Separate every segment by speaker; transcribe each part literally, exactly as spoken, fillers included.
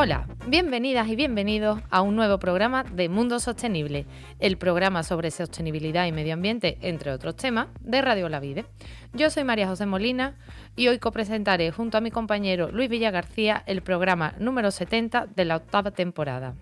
Speaker 1: Hola, bienvenidas y bienvenidos a un nuevo programa de Mundo Sostenible, el programa sobre sostenibilidad y medio ambiente, entre otros temas, de Radio Olavide. Yo soy María José Molina y hoy copresentaré junto a mi compañero Luis Villagarcía el programa número setenta de la octava temporada.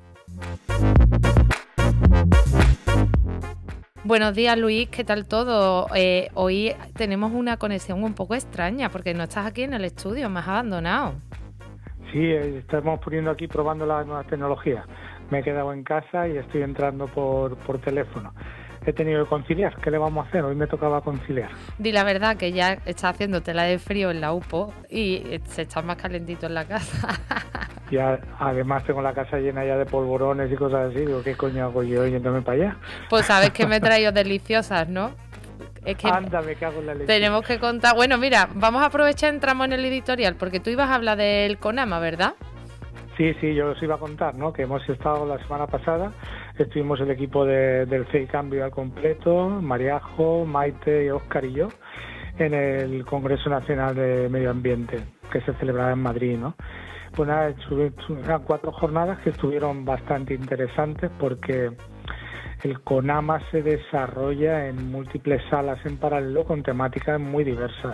Speaker 1: Buenos días, Luis, ¿qué tal todo? Eh, hoy tenemos una conexión un poco extraña porque no estás aquí en el estudio, me has abandonado.
Speaker 2: Sí, estamos poniendo aquí, probando las nuevas tecnologías. Me he quedado en casa y estoy entrando por, por teléfono. He tenido que conciliar, ¿qué le vamos a hacer? Hoy me tocaba conciliar.
Speaker 1: Di la verdad que ya está haciendo tela de frío en la U P O y se está más calentito en la casa.
Speaker 2: Ya, además tengo la casa llena ya de polvorones y cosas así. Digo, ¿qué coño hago yo yéndome para allá?
Speaker 1: Pues sabes que me he traído deliciosas, ¿no? Es que
Speaker 2: Anda, me cago en la leche.
Speaker 1: Tenemos que contar... Bueno, mira, vamos a aprovechar, entramos en el editorial, porque tú ibas a hablar del CONAMA, ¿verdad?
Speaker 2: Sí, sí, yo os iba a contar, ¿no? Que hemos estado la semana pasada, estuvimos el equipo de, del C I Cambio al completo, Mariajo, Maite, Óscar y yo, en el Congreso Nacional de Medio Ambiente, que se celebraba en Madrid, ¿no? Pues nada, eran cuatro jornadas que estuvieron bastante interesantes porque el CONAMA se desarrolla en múltiples salas en paralelo con temáticas muy diversas.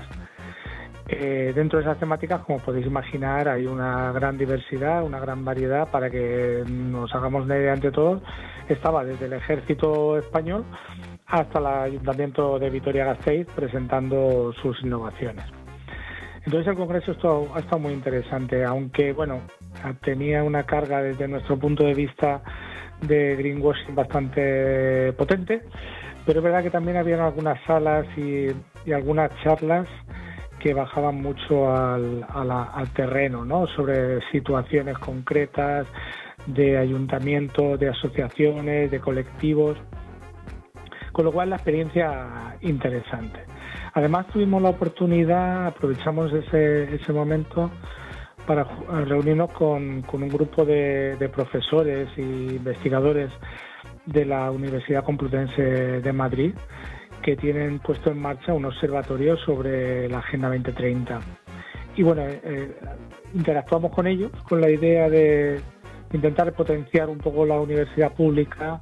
Speaker 2: Eh, dentro de esas temáticas, como podéis imaginar, hay una gran diversidad, una gran variedad. Para que nos hagamos una idea entre todos, estaba desde el Ejército Español hasta el Ayuntamiento de Vitoria-Gasteiz presentando sus innovaciones. Entonces el Congreso esto, ha estado muy interesante, aunque bueno, tenía una carga desde nuestro punto de vista de greenwashing bastante potente, pero es verdad que también había algunas salas y, y algunas charlas que bajaban mucho al, a la, al terreno, ¿no? Sobre situaciones concretas de ayuntamientos, de asociaciones, de colectivos, con lo cual la experiencia interesante. Además tuvimos la oportunidad, aprovechamos ese, ese momento para reunirnos con, con un grupo de, de profesores e investigadores de la Universidad Complutense de Madrid, que tienen puesto en marcha un observatorio sobre la Agenda veinte treinta. Y bueno, eh, interactuamos con ellos con la idea de intentar potenciar un poco la universidad pública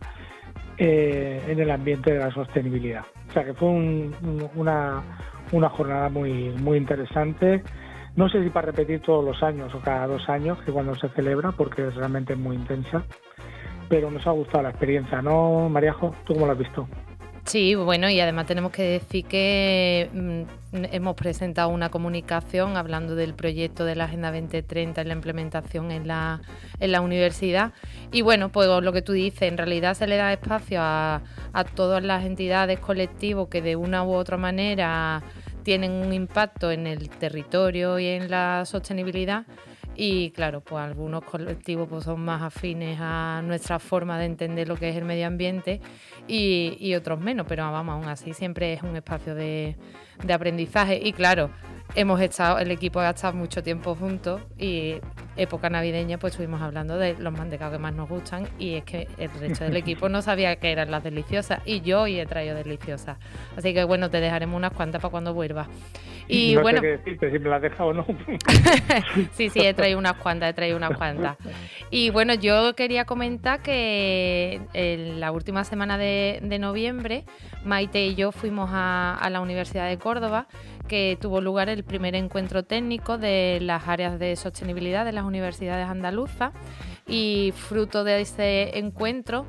Speaker 2: eh, en el ambiente de la sostenibilidad. O sea que fue un, una, una jornada muy, muy interesante. No sé si para repetir todos los años o cada dos años, que cuando se celebra, porque es realmente muy intensa, pero nos ha gustado la experiencia, ¿no, Mariajo? ¿Tú cómo lo has visto?
Speaker 1: Sí, bueno, y además tenemos que decir que mm, hemos presentado una comunicación hablando del proyecto de la Agenda veinte treinta y la implementación en la, en la universidad. Y bueno, pues lo que tú dices, en realidad se le da espacio a, a todas las entidades, colectivos que de una u otra manera tienen un impacto en el territorio y en la sostenibilidad. Y claro, pues algunos colectivos pues son más afines a nuestra forma de entender lo que es el medio ambiente y, y otros menos, pero vamos, aún así siempre es un espacio de, de aprendizaje. Y claro, hemos estado, el equipo ha estado mucho tiempo juntos y época navideña pues estuvimos hablando de los mantecados que más nos gustan y es que el resto del equipo no sabía que eran las deliciosas y yo hoy he traído deliciosas. Así que bueno, te dejaremos unas cuantas para cuando vuelvas. Y
Speaker 2: no
Speaker 1: bueno,
Speaker 2: sé qué decirte, si me las has dejado o no.
Speaker 1: sí, sí, he traído unas cuantas, he traído unas cuantas. Y bueno, yo quería comentar que en la última semana de, de noviembre, Maite y yo fuimos a, a la Universidad de Córdoba, que tuvo lugar el primer encuentro técnico de las áreas de sostenibilidad de las universidades andaluzas, y fruto de ese encuentro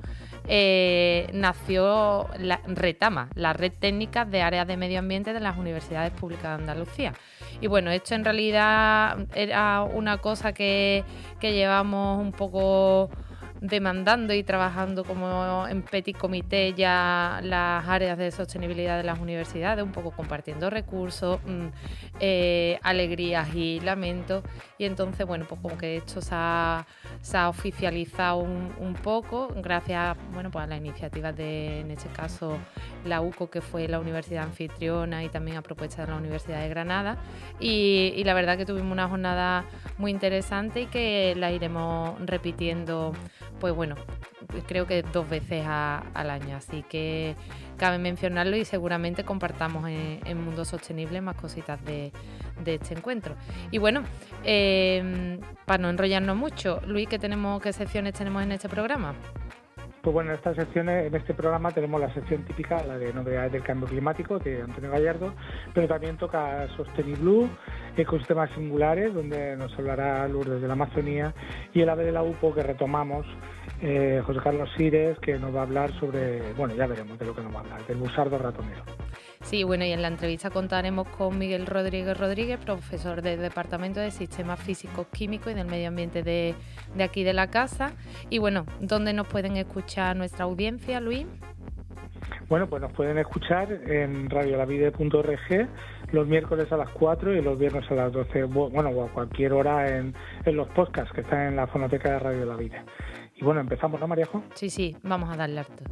Speaker 1: Eh, nació la RETAMA, la Red Técnica de Áreas de Medio Ambiente de las Universidades Públicas de Andalucía. Y bueno, esto en realidad era una cosa que, que llevamos un poco demandando y trabajando como en petit comité ya las áreas de sostenibilidad de las universidades, un poco compartiendo recursos, mmm, eh, alegrías y lamentos. Y entonces, bueno, pues como que esto se ha, se ha oficializado un, un poco gracias, bueno, pues a las iniciativas de, en este caso, la U C O, que fue la universidad anfitriona, y también a propuesta de la Universidad de Granada. Y, y la verdad que tuvimos una jornada muy interesante y que la iremos repitiendo, pues bueno, creo que dos veces a, al año, así que cabe mencionarlo y seguramente compartamos en, en Mundo Sostenible más cositas de, de este encuentro. Y bueno, eh, para no enrollarnos mucho, Luis, ¿qué tenemos, qué secciones tenemos en este programa?
Speaker 2: Pues bueno, en estas secciones, en este programa tenemos la sección típica, la de novedades del cambio climático, de Antonio Gallardo, pero también toca Sosteniblue, ecosistemas singulares, donde nos hablará Lourdes de la Amazonía, y el ave de la U P O que retomamos, eh, José Carlos Sires, que nos va a hablar sobre, bueno, ya veremos de lo que nos va a hablar, del busardo ratonero.
Speaker 1: Sí, bueno, y en la entrevista contaremos con Miguel Rodríguez Rodríguez, profesor del Departamento de Sistemas Físicos Químicos y del Medio Ambiente de, de aquí de la casa. Y bueno, ¿dónde nos pueden escuchar nuestra audiencia, Luis?
Speaker 2: Bueno, pues nos pueden escuchar en radiolavide punto org los miércoles a las cuatro y los viernes a las doce, bueno, o a cualquier hora en, en los podcasts que están en la fonoteca de Radio La Vida. Y bueno, empezamos, ¿no, Mariajo?
Speaker 1: Sí, sí, vamos a darle harto.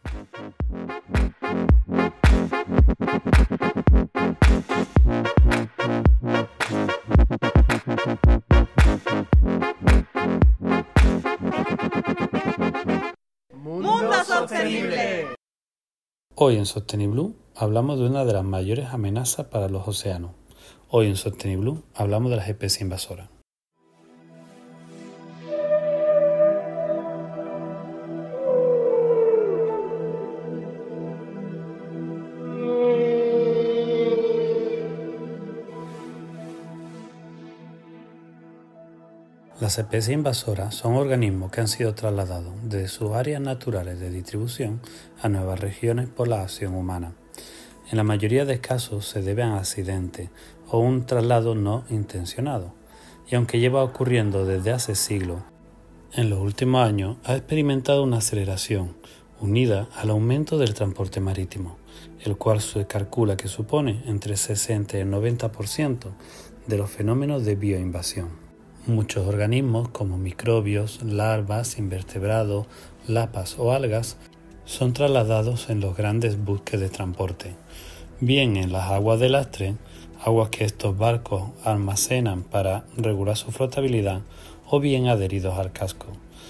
Speaker 3: Mundo Sostenible.
Speaker 4: Hoy en Sosteniblue hablamos de una de las mayores amenazas para los océanos. Hoy en Sosteniblue hablamos de las especies invasoras. Las especies invasoras son organismos que han sido trasladados desde sus áreas naturales de distribución a nuevas regiones por la acción humana. En la mayoría de casos se debe a accidentes o un traslado no intencionado, y aunque lleva ocurriendo desde hace siglos, en los últimos años ha experimentado una aceleración unida al aumento del transporte marítimo, el cual se calcula que supone entre el sesenta y el noventa por ciento de los fenómenos de bioinvasión. Muchos organismos como microbios, larvas, invertebrados, lapas o algas son trasladados en los grandes buques de transporte, bien en las aguas de lastre, aguas que estos barcos almacenan para regular su flotabilidad, o bien adheridos al casco,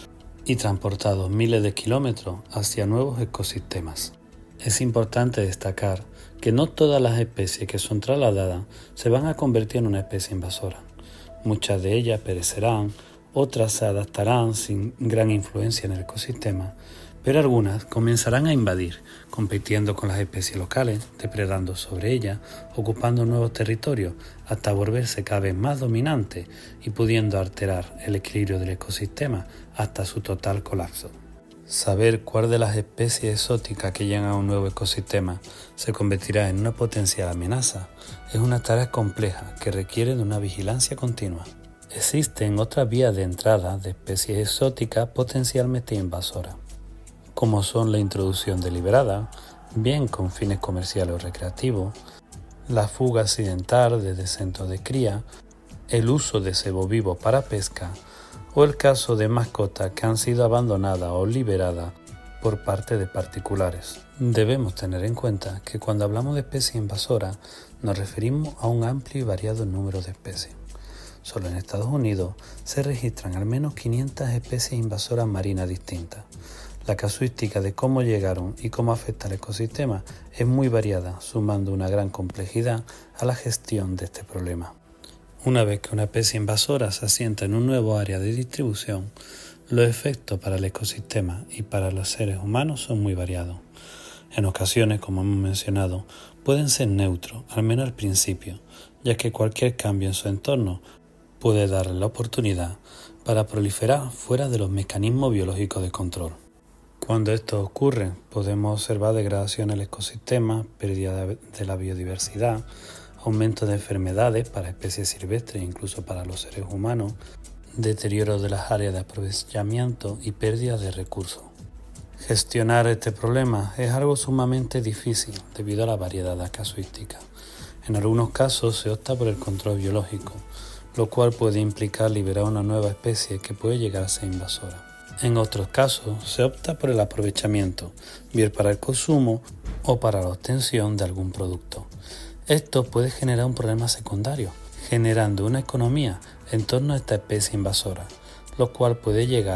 Speaker 4: y transportados miles de kilómetros hacia nuevos ecosistemas. Es importante destacar que no todas las especies que son trasladadas se van a convertir en una especie invasora. Muchas de ellas perecerán, otras se adaptarán sin gran influencia en el ecosistema, pero algunas comenzarán a invadir, compitiendo con las especies locales, depredando sobre ellas, ocupando nuevos territorios, hasta volverse cada vez más dominantes y pudiendo alterar el equilibrio del ecosistema hasta su total colapso. Saber cuál de las especies exóticas que llegan a un nuevo ecosistema se convertirá en una potencial amenaza es una tarea compleja que requiere de una vigilancia continua. Existen otras vías de entrada de especies exóticas potencialmente invasoras, como son la introducción deliberada, bien con fines comerciales o recreativos, la fuga accidental desde centros de cría, el uso de cebo vivo para pesca, o el caso de mascotas que han sido abandonadas o liberadas por parte de particulares. Debemos tener en cuenta que cuando hablamos de especies invasoras nos referimos a un amplio y variado número de especies. Solo en Estados Unidos se registran al menos quinientas especies invasoras marinas distintas. La casuística de cómo llegaron y cómo afecta al ecosistema es muy variada, sumando una gran complejidad a la gestión de este problema. Una vez que una especie invasora se asienta en un nuevo área de distribución, los efectos para el ecosistema y para los seres humanos son muy variados. En ocasiones, como hemos mencionado, pueden ser neutros, al menos al principio, ya que cualquier cambio en su entorno puede darle la oportunidad para proliferar fuera de los mecanismos biológicos de control. Cuando esto ocurre, podemos observar degradación en el ecosistema, pérdida de la biodiversidad, aumento de enfermedades para especies silvestres e incluso para los seres humanos, deterioro de las áreas de aprovechamiento y pérdida de recursos. Gestionar este problema es algo sumamente difícil debido a la variedad de casuísticas. En algunos casos se opta por el control biológico, lo cual puede implicar liberar una nueva especie que puede llegar a ser invasora. En otros casos se opta por el aprovechamiento, bien para el consumo o para la obtención de algún producto. Esto puede generar un problema secundario, generando una economía en torno a esta especie invasora, lo cual puede llegar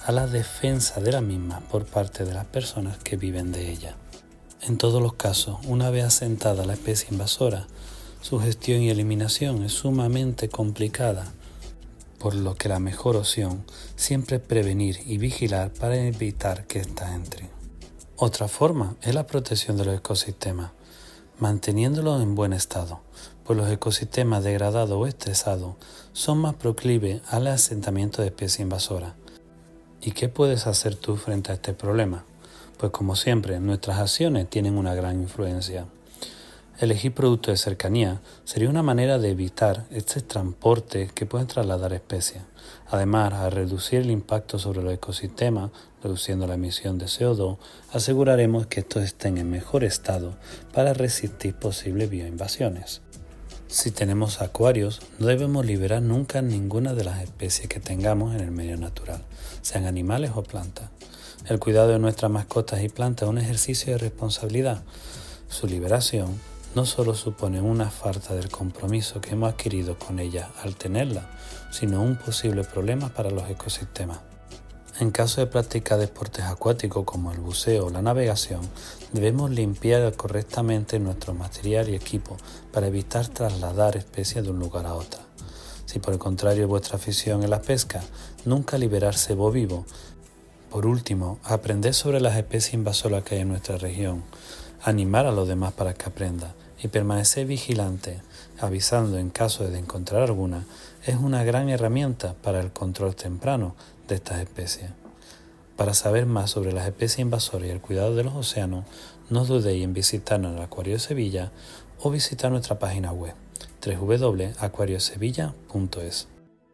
Speaker 4: a la defensa de la misma por parte de las personas que viven de ella. En todos los casos, una vez asentada la especie invasora, su gestión y eliminación es sumamente complicada, por lo que la mejor opción siempre es prevenir y vigilar para evitar que ésta entre. Otra forma es la protección de los ecosistemas, manteniéndolos en buen estado, pues los ecosistemas degradados o estresados son más proclives al asentamiento de especies invasoras. ¿Y qué puedes hacer tú frente a este problema? Pues como siempre, nuestras acciones tienen una gran influencia. Elegir productos de cercanía sería una manera de evitar este transporte que pueden trasladar especies. Además, al reducir el impacto sobre los ecosistemas, reduciendo la emisión de C O dos, aseguraremos que estos estén en mejor estado para resistir posibles bioinvasiones. Si tenemos acuarios, no debemos liberar nunca ninguna de las especies que tengamos en el medio natural, sean animales o plantas. El cuidado de nuestras mascotas y plantas es un ejercicio de responsabilidad. Su liberación no solo supone una falta del compromiso que hemos adquirido con ellas al tenerla, sino un posible problema para los ecosistemas. En caso de práctica de deportes acuáticos como el buceo o la navegación, debemos limpiar correctamente nuestro material y equipo para evitar trasladar especies de un lugar a otra. Si por el contrario vuestra afición es la pesca, nunca liberar cebo vivo. Por último, aprender sobre las especies invasoras que hay en nuestra región, animar a los demás para que aprendan y permanecer vigilante, avisando en caso de encontrar alguna, es una gran herramienta para el control temprano de estas especies. Para saber más sobre las especies invasoras y el cuidado de los océanos, no dudéis en visitarnos en el Acuario de Sevilla o visitar nuestra página web doble u doble u doble u punto acuario sevilla punto es.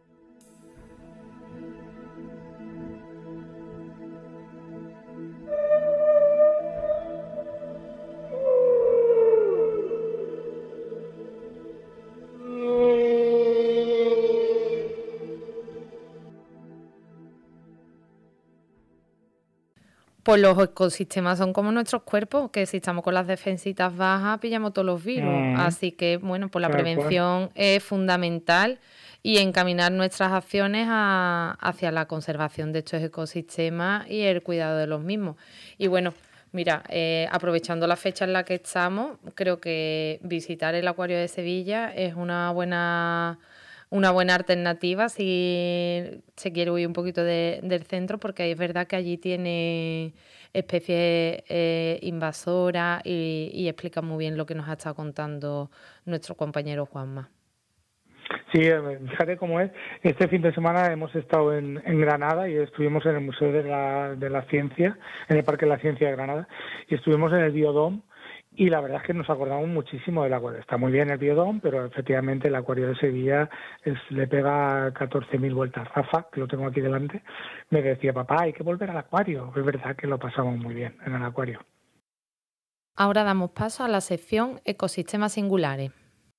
Speaker 1: Pues los ecosistemas son como nuestros cuerpos, que si estamos con las defensitas bajas, pillamos todos los virus. Mm. Así que, bueno, pues la Tal prevención cual. es fundamental y encaminar nuestras acciones a, hacia la conservación de estos ecosistemas y el cuidado de los mismos. Y bueno, mira, eh, aprovechando la fecha en la que estamos, creo que visitar el Acuario de Sevilla es una buena... una buena alternativa si se quiere huir un poquito de, del centro, porque es verdad que allí tiene especies eh, invasoras y, y explica muy bien lo que nos ha estado contando nuestro compañero Juanma.
Speaker 2: Sí, fíjate cómo es. Este fin de semana hemos estado en, en Granada y estuvimos en el Museo de la, de la Ciencia, en el Parque de la Ciencia de Granada, y estuvimos en el Biodome. Y la verdad es que nos acordamos muchísimo del acuario. Está muy bien el Biodome, pero efectivamente el Acuario de Sevilla es, le pega catorce mil vueltas. Rafa, que lo tengo aquí delante, me decía, papá, hay que volver al acuario. Es verdad que lo pasamos muy bien en el acuario.
Speaker 1: Ahora damos paso a la sección Ecosistemas Singulares.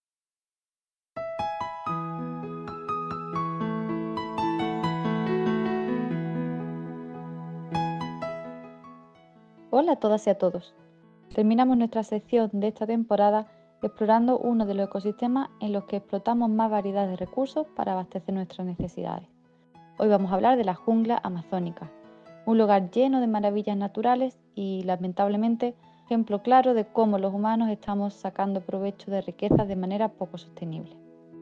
Speaker 5: Hola a todas y a todos. Terminamos nuestra sección de esta temporada explorando uno de los ecosistemas en los que explotamos más variedad de recursos para abastecer nuestras necesidades. Hoy vamos a hablar de la jungla amazónica, un lugar lleno de maravillas naturales y, lamentablemente, ejemplo claro de cómo los humanos estamos sacando provecho de riquezas de manera poco sostenible.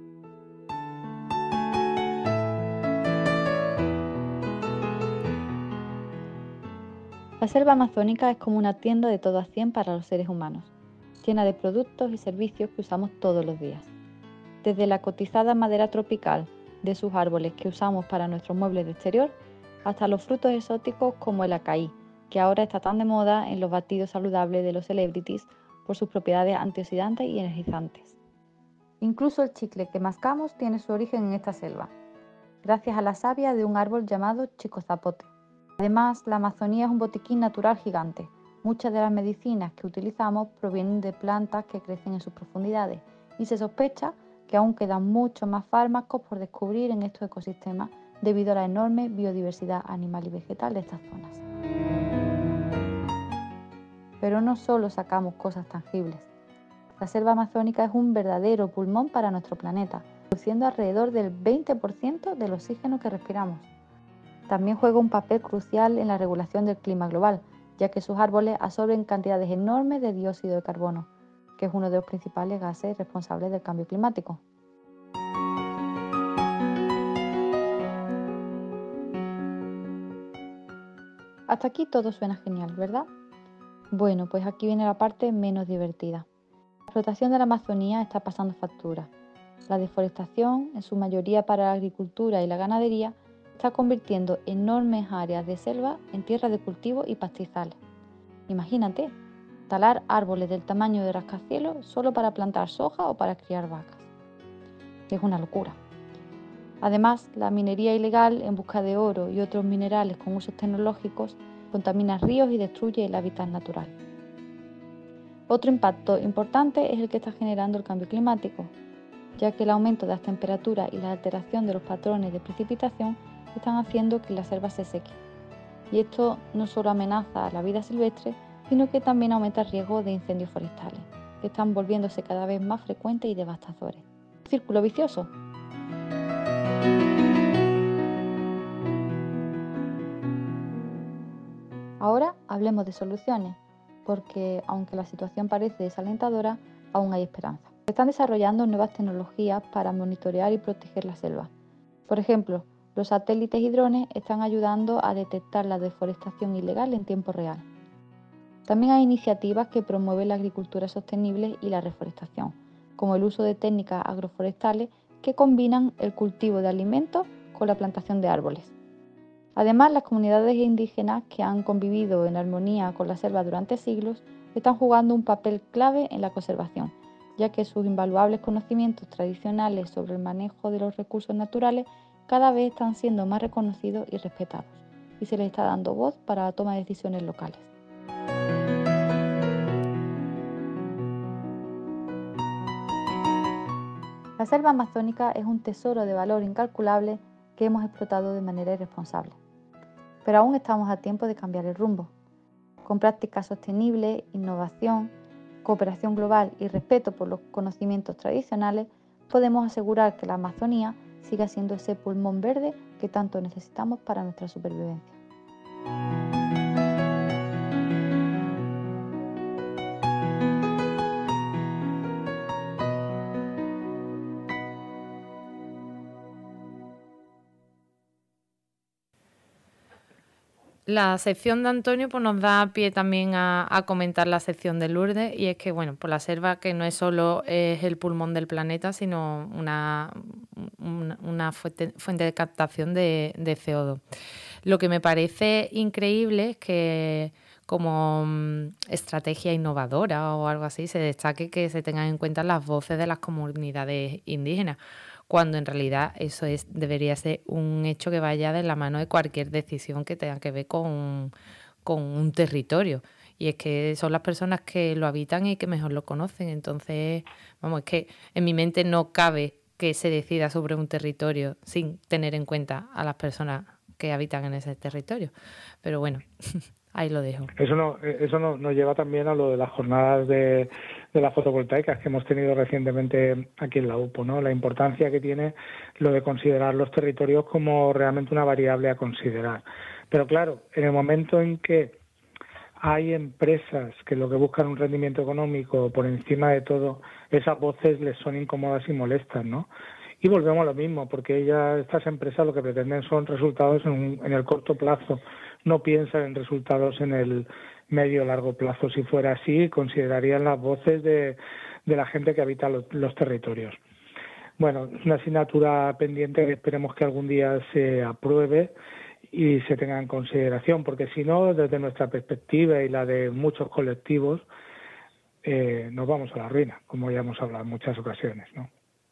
Speaker 5: La selva amazónica es como una tienda de todo a cien para los seres humanos, llena de productos y servicios que usamos todos los días. Desde la cotizada madera tropical de sus árboles que usamos para nuestros muebles de exterior, hasta los frutos exóticos como el acaí, que ahora está tan de moda en los batidos saludables de los celebrities por sus propiedades antioxidantes y energizantes. Incluso el chicle que mascamos tiene su origen en esta selva, gracias a la savia de un árbol llamado chicozapote. Además, la Amazonía es un botiquín natural gigante. Muchas de las medicinas que utilizamos provienen de plantas que crecen en sus profundidades y se sospecha que aún quedan muchos más fármacos por descubrir en estos ecosistemas debido a la enorme biodiversidad animal y vegetal de estas zonas. Pero no solo sacamos cosas tangibles. La selva amazónica es un verdadero pulmón para nuestro planeta, produciendo alrededor del veinte por ciento del oxígeno que respiramos. También juega un papel crucial en la regulación del clima global, ya que sus árboles absorben cantidades enormes de dióxido de carbono, que es uno de los principales gases responsables del cambio climático. Hasta aquí todo suena genial, ¿verdad? Bueno, pues aquí viene la parte menos divertida. La explotación de la Amazonía está pasando factura. La deforestación, en su mayoría para la agricultura y la ganadería, está convirtiendo enormes áreas de selva en tierras de cultivo y pastizales. Imagínate, talar árboles del tamaño de rascacielos solo para plantar soja o para criar vacas. Es una locura. Además, la minería ilegal en busca de oro y otros minerales con usos tecnológicos contamina ríos y destruye el hábitat natural. Otro impacto importante es el que está generando el cambio climático, ya que el aumento de las temperaturas y la alteración de los patrones de precipitación están haciendo que la selva se seque. Y esto no solo amenaza a la vida silvestre, sino que también aumenta el riesgo de incendios forestales, que están volviéndose cada vez más frecuentes y devastadores. Círculo vicioso. Ahora hablemos de soluciones, porque aunque la situación parece desalentadora, aún hay esperanza. Se están desarrollando nuevas tecnologías para monitorear y proteger la selva. Por ejemplo, los satélites y drones están ayudando a detectar la deforestación ilegal en tiempo real. También hay iniciativas que promueven la agricultura sostenible y la reforestación, como el uso de técnicas agroforestales que combinan el cultivo de alimentos con la plantación de árboles. Además, las comunidades indígenas que han convivido en armonía con la selva durante siglos están jugando un papel clave en la conservación, ya que sus invaluables conocimientos tradicionales sobre el manejo de los recursos naturales cada vez están siendo más reconocidos y respetados, y se les está dando voz para la toma de decisiones locales. La selva amazónica es un tesoro de valor incalculable que hemos explotado de manera irresponsable. Pero aún estamos a tiempo de cambiar el rumbo. Con prácticas sostenibles, innovación, cooperación global y respeto por los conocimientos tradicionales, podemos asegurar que la Amazonía siga siendo ese pulmón verde que tanto necesitamos para nuestra supervivencia.
Speaker 1: La sección de Antonio pues, nos da pie también a, a comentar la sección de Lourdes, y es que bueno, pues la selva que no es solo es el pulmón del planeta, sino una, una, una fuente, fuente de captación de, de C O dos. Lo que me parece increíble es que como um, estrategia innovadora o algo así se destaque que se tengan en cuenta las voces de las comunidades indígenas, cuando en realidad eso es debería ser un hecho que vaya de la mano de cualquier decisión que tenga que ver con, con un territorio. Y es que son las personas que lo habitan y que mejor lo conocen. Entonces, vamos, es que en mi mente no cabe que se decida sobre un territorio sin tener en cuenta a las personas que habitan en ese territorio. Pero bueno, ahí lo dejo.
Speaker 2: Eso no, eso no, nos lleva también a lo de las jornadas de, de las fotovoltaicas que hemos tenido recientemente aquí en la U P O, ¿no? La importancia que tiene lo de considerar los territorios como realmente una variable a considerar. Pero claro, en el momento en que hay empresas que lo que buscan un rendimiento económico por encima de todo, esas voces les son incómodas y molestas, ¿no? Y volvemos a lo mismo, porque ellas, estas empresas lo que pretenden son resultados en, un, en el corto plazo, no piensan en resultados en el medio o largo plazo. Si fuera así, considerarían las voces de, de la gente que habita los, los territorios. Bueno, es una asignatura pendiente que esperemos que algún día se apruebe y se tenga en consideración, porque si no, desde nuestra perspectiva y la de muchos colectivos, eh, nos vamos a la ruina, como ya hemos hablado en muchas ocasiones, ¿no?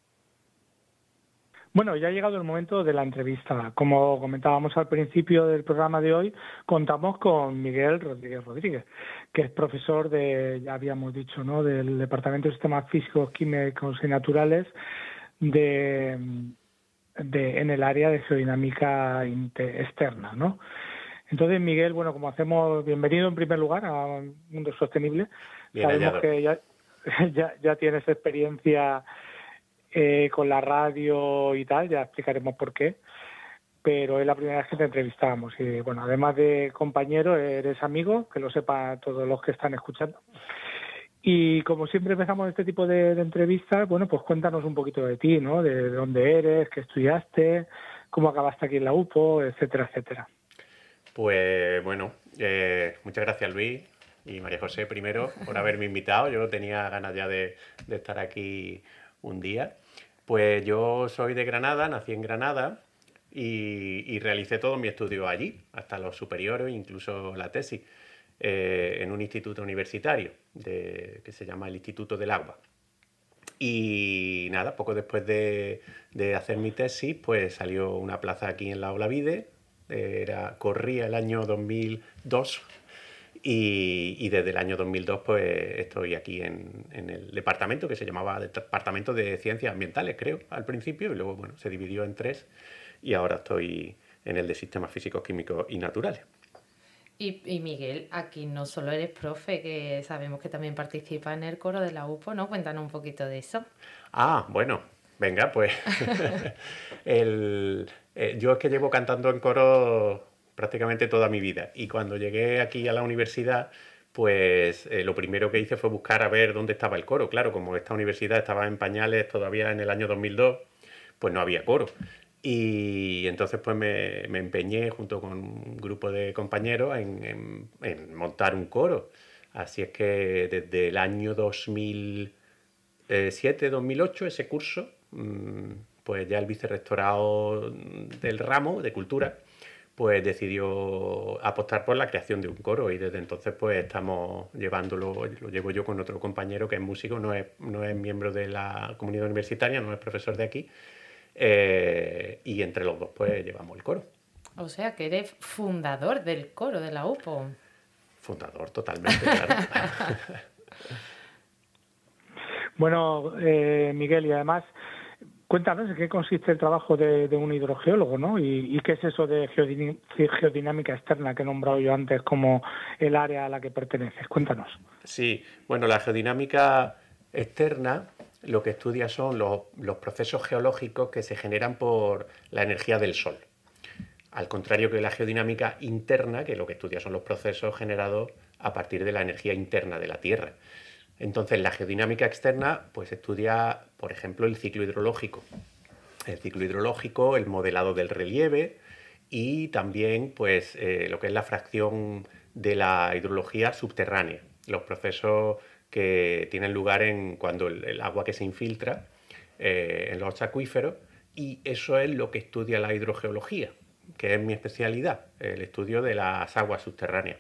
Speaker 2: Bueno, ya ha llegado el momento de la entrevista. Como comentábamos al principio del programa de hoy, contamos con Miguel Rodríguez Rodríguez, que es profesor de, ya habíamos dicho, ¿no?, del Departamento de Sistemas Físicos, Químicos y Naturales de, de en el área de geodinámica externa, ¿no? Entonces, Miguel, bueno, como hacemos, bienvenido en primer lugar a Mundo Sostenible.
Speaker 6: Bien
Speaker 2: Sabemos
Speaker 6: hallado.
Speaker 2: que ya, ya, ya tienes experiencia Eh, con la radio y tal, ya explicaremos por qué. pero es la primera vez que te entrevistamos. Y bueno, además de compañero, eres amigo, que lo sepa todos los que están escuchando. Y como siempre empezamos este tipo de, de entrevistas, bueno, pues cuéntanos un poquito de ti, ¿no? De dónde eres, qué estudiaste, cómo acabaste aquí en la U P O, etcétera, etcétera.
Speaker 6: Pues bueno, eh, muchas gracias Luis y María José primero por haberme invitado. Yo tenía ganas ya de, de estar aquí un día. Pues yo soy de Granada, nací en Granada y, y realicé todo mi estudio allí, hasta los superiores, incluso la tesis, eh, en un instituto universitario de, que se llama el Instituto del Agua. Y nada, poco después de, de hacer mi tesis, pues salió una plaza aquí en la Olavide. Era, corría el año dos mil dos y, y desde el año dos mil dos pues estoy aquí en, en el departamento que se llamaba Departamento de Ciencias Ambientales, creo, al principio, y luego bueno, se dividió en tres y ahora estoy en el de Sistemas Físicos, Químicos y Naturales.
Speaker 1: Y, y Miguel, aquí no solo eres profe, que sabemos que también participa en el coro de la U P O, ¿no? Cuéntanos un poquito de eso.
Speaker 6: Ah, bueno, venga, pues el, eh, yo es que llevo cantando en coro prácticamente toda mi vida y cuando llegué aquí a la universidad, pues eh, lo primero que hice fue buscar a ver dónde estaba el coro. Claro, como esta universidad estaba en pañales todavía en el año dos mil dos, pues no había coro. Y entonces pues me, me empeñé junto con un grupo de compañeros en, en, en montar un coro. Así es que desde el año dos mil siete dos mil ocho, ese curso, pues ya el vicerrectorado del ramo de cultura pues decidió apostar por la creación de un coro y desde entonces pues estamos llevándolo, lo llevo yo con otro compañero que es músico, no es, no es miembro de la comunidad universitaria, no es profesor de aquí. Eh, y entre los dos pues llevamos el coro.
Speaker 1: O sea que eres fundador del coro de la U P O.
Speaker 6: Fundador, totalmente, claro.
Speaker 2: Bueno, eh, Miguel, y además, cuéntanos en qué consiste el trabajo de, de un hidrogeólogo, ¿no? Y, y qué es eso de geodin- geodinámica externa que he nombrado yo antes como el área a la que perteneces. Cuéntanos.
Speaker 6: Sí, bueno, la geodinámica externa lo que estudia son los, los procesos geológicos que se generan por la energía del Sol. Al contrario que la geodinámica interna, que lo que estudia son los procesos generados a partir de la energía interna de la Tierra. Entonces, la geodinámica externa pues estudia, por ejemplo, el ciclo hidrológico. El ciclo hidrológico, el modelado del relieve y también pues, eh, lo que es la fracción de la hidrología subterránea, los procesos que tienen lugar en cuando el, el agua que se infiltra eh, en los acuíferos, y eso es lo que estudia la hidrogeología, que es mi especialidad, el estudio de las aguas subterráneas.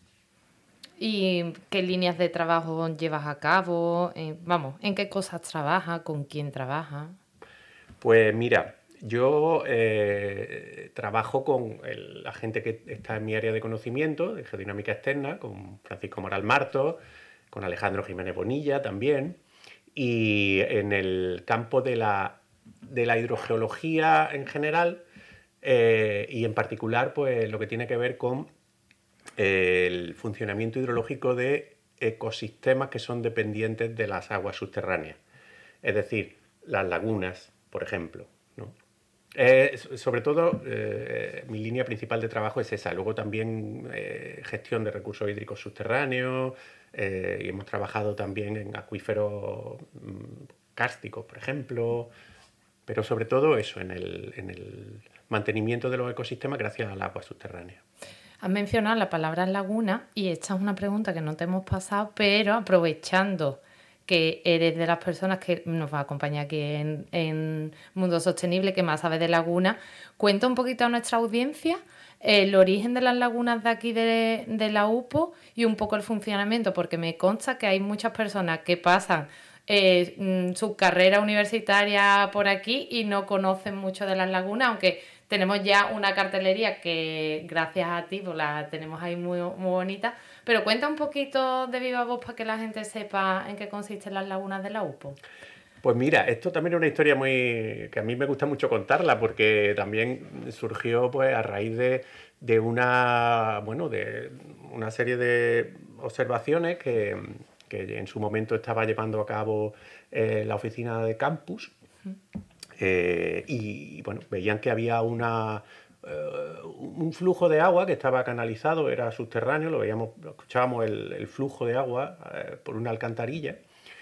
Speaker 1: ¿Y qué líneas de trabajo llevas a cabo? Eh, vamos, ¿en qué cosas trabajas? ¿Con quién trabajas?
Speaker 6: Pues mira, yo eh, trabajo con el, la gente que está en mi área de conocimiento, de geodinámica externa, con Francisco Moral Martos, con Alejandro Jiménez Bonilla también, y en el campo de la, de la hidrogeología en general, eh, y en particular pues lo que tiene que ver con el funcionamiento hidrológico de ecosistemas que son dependientes de las aguas subterráneas, es decir, las lagunas, por ejemplo, ¿no? Eh, sobre todo, eh, mi línea principal de trabajo es esa. Luego también eh, gestión de recursos hídricos subterráneos, eh, y hemos trabajado también en acuíferos mmm, kársticos, por ejemplo, pero sobre todo eso, en el, en el mantenimiento de los ecosistemas gracias al agua subterránea.
Speaker 1: Has mencionado la palabra laguna y esta es una pregunta que no te hemos pasado, pero aprovechando que eres de las personas que nos va a acompañar aquí en, en Mundo Sostenible, que más sabe de laguna, cuenta un poquito a nuestra audiencia el origen de las lagunas de aquí de, de la U P O y un poco el funcionamiento, porque me consta que hay muchas personas que pasan eh, su carrera universitaria por aquí y no conocen mucho de las lagunas, aunque tenemos ya una cartelería que gracias a ti pues la tenemos ahí muy, muy bonita. Pero cuenta un poquito de viva voz para que la gente sepa en qué consisten las lagunas de la U P O.
Speaker 6: Pues mira, esto también es una historia muy que a mí me gusta mucho contarla, porque también surgió pues a raíz de, de una bueno de una serie de observaciones que, que en su momento estaba llevando a cabo eh, la oficina de campus. Uh-huh. eh, y bueno, veían que había una uh, un flujo de agua que estaba canalizado, era subterráneo, lo veíamos, lo escuchábamos el, el flujo de agua uh, por una alcantarilla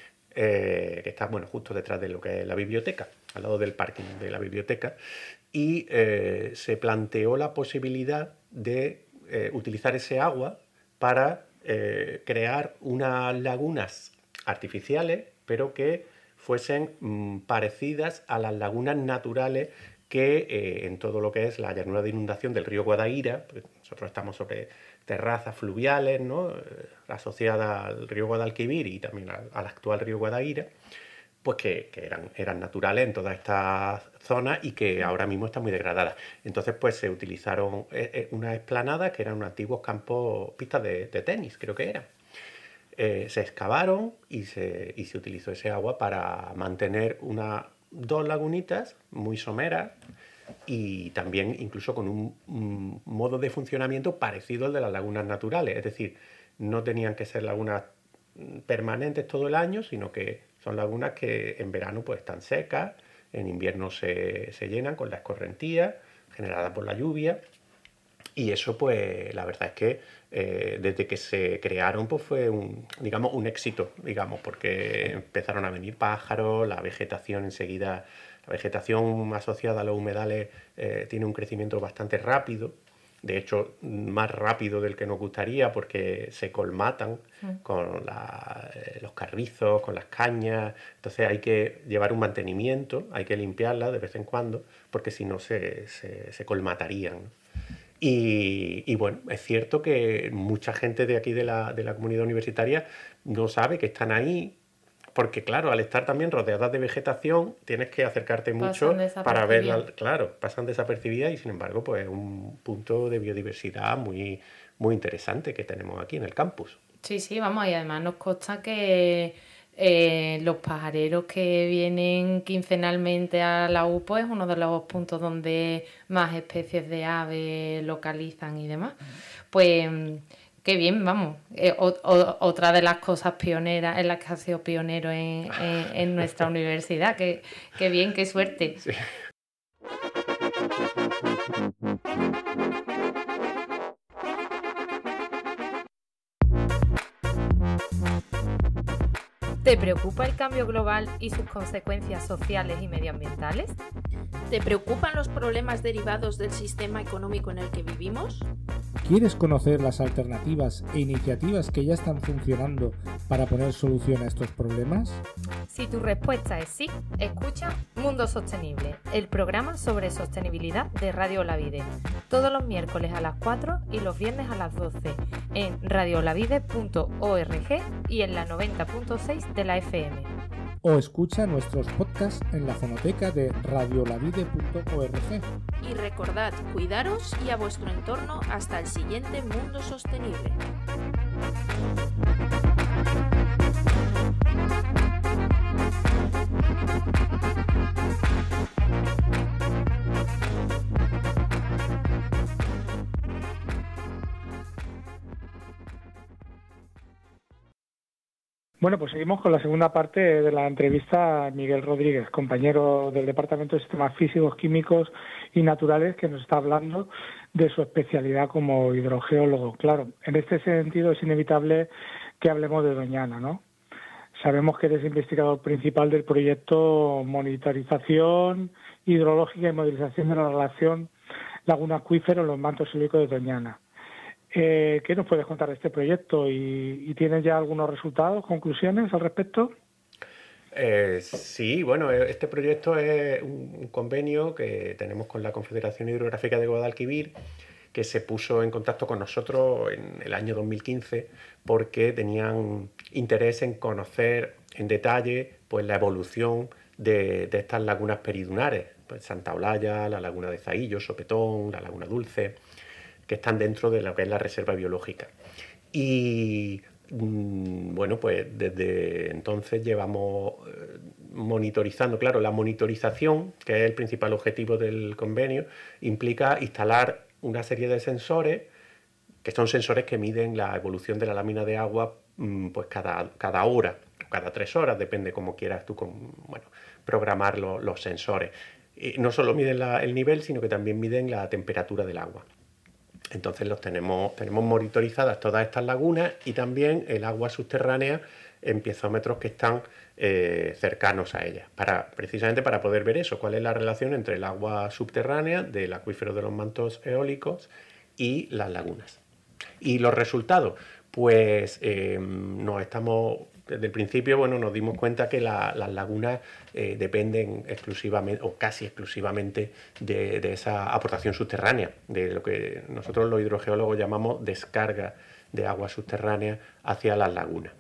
Speaker 6: eh, que está, bueno, justo detrás de lo que es la biblioteca, al lado del parking de la biblioteca, y eh, se planteó la posibilidad de eh, utilizar ese agua para eh, crear unas lagunas artificiales, pero que fuesen mmm, parecidas a las lagunas naturales que eh, en todo lo que es la llanura de inundación del río Guadaíra, nosotros estamos sobre terrazas fluviales, ¿no?, eh, asociadas al río Guadalquivir y también al, al actual río Guadaíra, pues que, que eran, eran naturales en toda esta zona y que ahora mismo están muy degradadas. Entonces pues se utilizaron eh, eh, unas esplanadas que eran unos antiguos campos, pistas de, de tenis, creo que eran. Eh, se excavaron y se, y se utilizó ese agua para mantener una, dos lagunitas muy someras y también incluso con un, un modo de funcionamiento parecido al de las lagunas naturales. Es decir, no tenían que ser lagunas permanentes todo el año, sino que son lagunas que en verano pues están secas, en invierno se, se llenan con la escorrentía generada por la lluvia. Y eso, pues, la verdad es que eh, desde que se crearon, pues fue un, digamos, un éxito, digamos, porque empezaron a venir pájaros, la vegetación enseguida, la vegetación asociada a los humedales eh, tiene un crecimiento bastante rápido, de hecho, más rápido del que nos gustaría porque se colmatan sí. con la, los carrizos, con las cañas, entonces hay que llevar un mantenimiento, hay que limpiarlas de vez en cuando, porque si no se, se, se colmatarían, ¿no? Y, y bueno, es cierto que mucha gente de aquí de la, de la comunidad universitaria no sabe que están ahí, porque claro, al estar también rodeadas de vegetación, tienes que acercarte mucho para verla, claro, pasan desapercibidas y sin embargo, pues es un punto de biodiversidad muy, muy interesante que tenemos aquí en el campus.
Speaker 1: Sí, sí, vamos, y además nos consta que Eh, los pajareros que vienen quincenalmente a la U P O es uno de los puntos donde más especies de aves localizan y demás. Pues qué bien, vamos. Eh, o, o, otra de las cosas pioneras en las que ha sido pionero en, en, en nuestra universidad. Qué, qué bien, qué suerte. Sí. ¿Te preocupa el cambio global y sus consecuencias sociales y medioambientales?
Speaker 3: ¿Te preocupan los problemas derivados del sistema económico en el que vivimos?
Speaker 7: ¿Quieres conocer las alternativas e iniciativas que ya están funcionando para poner solución a estos problemas?
Speaker 1: Si tu respuesta es sí, escucha Mundo Sostenible, el programa sobre sostenibilidad de Radio Olavide, todos los miércoles a las cuatro y los viernes a las doce en radio olavide punto org y en la noventa punto seis de la F M.
Speaker 7: O escucha nuestros podcasts en la fonoteca de radio olavide punto org.
Speaker 3: Y recordad, cuidaros y a vuestro entorno hasta el siguiente Mundo Sostenible.
Speaker 2: Bueno, pues seguimos con la segunda parte de la entrevista a Miguel Rodríguez, compañero del Departamento de Sistemas Físicos, Químicos y Naturales, que nos está hablando de su especialidad como hidrogeólogo. Claro, en este sentido es inevitable que hablemos de Doñana, ¿no? Sabemos que eres investigador principal del proyecto Monitorización Hidrológica y Modelización de la Relación Laguna Acuífero en los mantos silíceos de Doñana. Eh, ¿Qué nos puedes contar de este proyecto? ¿Y, y tienes ya algunos resultados, conclusiones al respecto?
Speaker 6: Eh, sí, bueno, este proyecto es un convenio que tenemos con la Confederación Hidrográfica de Guadalquivir, que se puso en contacto con nosotros en el año dos mil quince porque tenían interés en conocer en detalle pues, la evolución de, de estas lagunas peridunares, pues, Santa Olalla, la laguna de Zahillo, Sopetón, la laguna Dulce, que están dentro de lo que es la reserva biológica. Y mmm, bueno, pues desde entonces llevamos eh, monitorizando. Claro, la monitorización, que es el principal objetivo del convenio, implica instalar una serie de sensores, que son sensores que miden la evolución de la lámina de agua mmm, pues cada, cada hora, cada tres horas, depende cómo quieras tú con, bueno, programar lo, los sensores. Y no solo miden la, el nivel, sino que también miden la temperatura del agua. Entonces los tenemos, tenemos monitorizadas todas estas lagunas y también el agua subterránea en piezómetros que están eh, cercanos a ellas, para, precisamente para poder ver eso, cuál es la relación entre el agua subterránea del acuífero de los mantos eólicos y las lagunas. Y los resultados, pues eh, nos estamos, desde el principio, bueno, nos dimos cuenta que la, las lagunas eh, dependen exclusivamente o casi exclusivamente de, de esa aportación subterránea, de lo que nosotros los hidrogeólogos llamamos descarga de agua subterránea hacia las lagunas.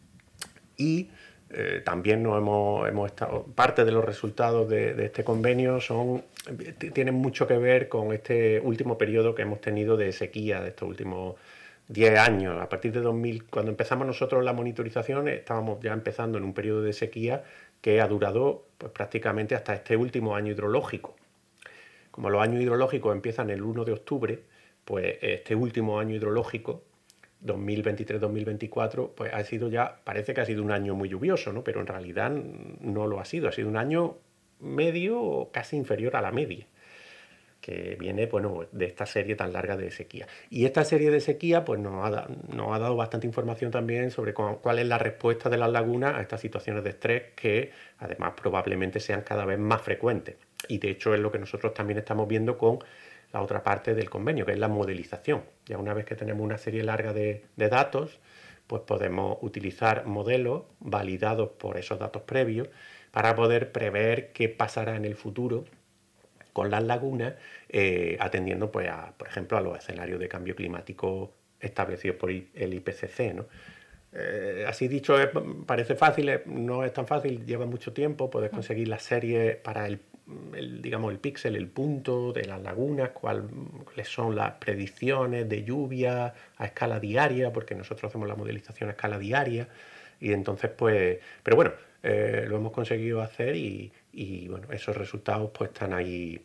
Speaker 6: Y eh, también nos hemos, hemos estado, parte de los resultados de, de este convenio son, tienen mucho que ver con este último periodo que hemos tenido de sequía, de estos últimos diez años. A partir de dos mil, cuando empezamos nosotros la monitorización, estábamos ya empezando en un periodo de sequía que ha durado pues, prácticamente hasta este último año hidrológico. Como los años hidrológicos empiezan el uno de octubre, pues este último año hidrológico, dos mil veintitrés dos mil veinticuatro, pues ha sido ya, parece que ha sido un año muy lluvioso, ¿no? Pero en realidad no lo ha sido, ha sido un año medio o casi inferior a la media, que viene, bueno, de esta serie tan larga de sequía. Y esta serie de sequía pues nos ha, nos ha dado bastante información también sobre cuál es la respuesta de las lagunas a estas situaciones de estrés que además probablemente sean cada vez más frecuentes. Y de hecho es lo que nosotros también estamos viendo con la otra parte del convenio, que es la modelización. Ya una vez que tenemos una serie larga de, de datos, pues podemos utilizar modelos validados por esos datos previos para poder prever qué pasará en el futuro con las lagunas, eh, atendiendo, pues, a, por ejemplo, a los escenarios de cambio climático establecidos por el I P C C, ¿no? Eh, así dicho, es, parece fácil, es, no es tan fácil, lleva mucho tiempo, puedes conseguir las series para el, el, digamos, el píxel, el punto de las lagunas, cuáles son las predicciones de lluvia a escala diaria, porque nosotros hacemos la modelización a escala diaria, y entonces, pues, pero bueno, eh, lo hemos conseguido hacer y, y, bueno, esos resultados pues están ahí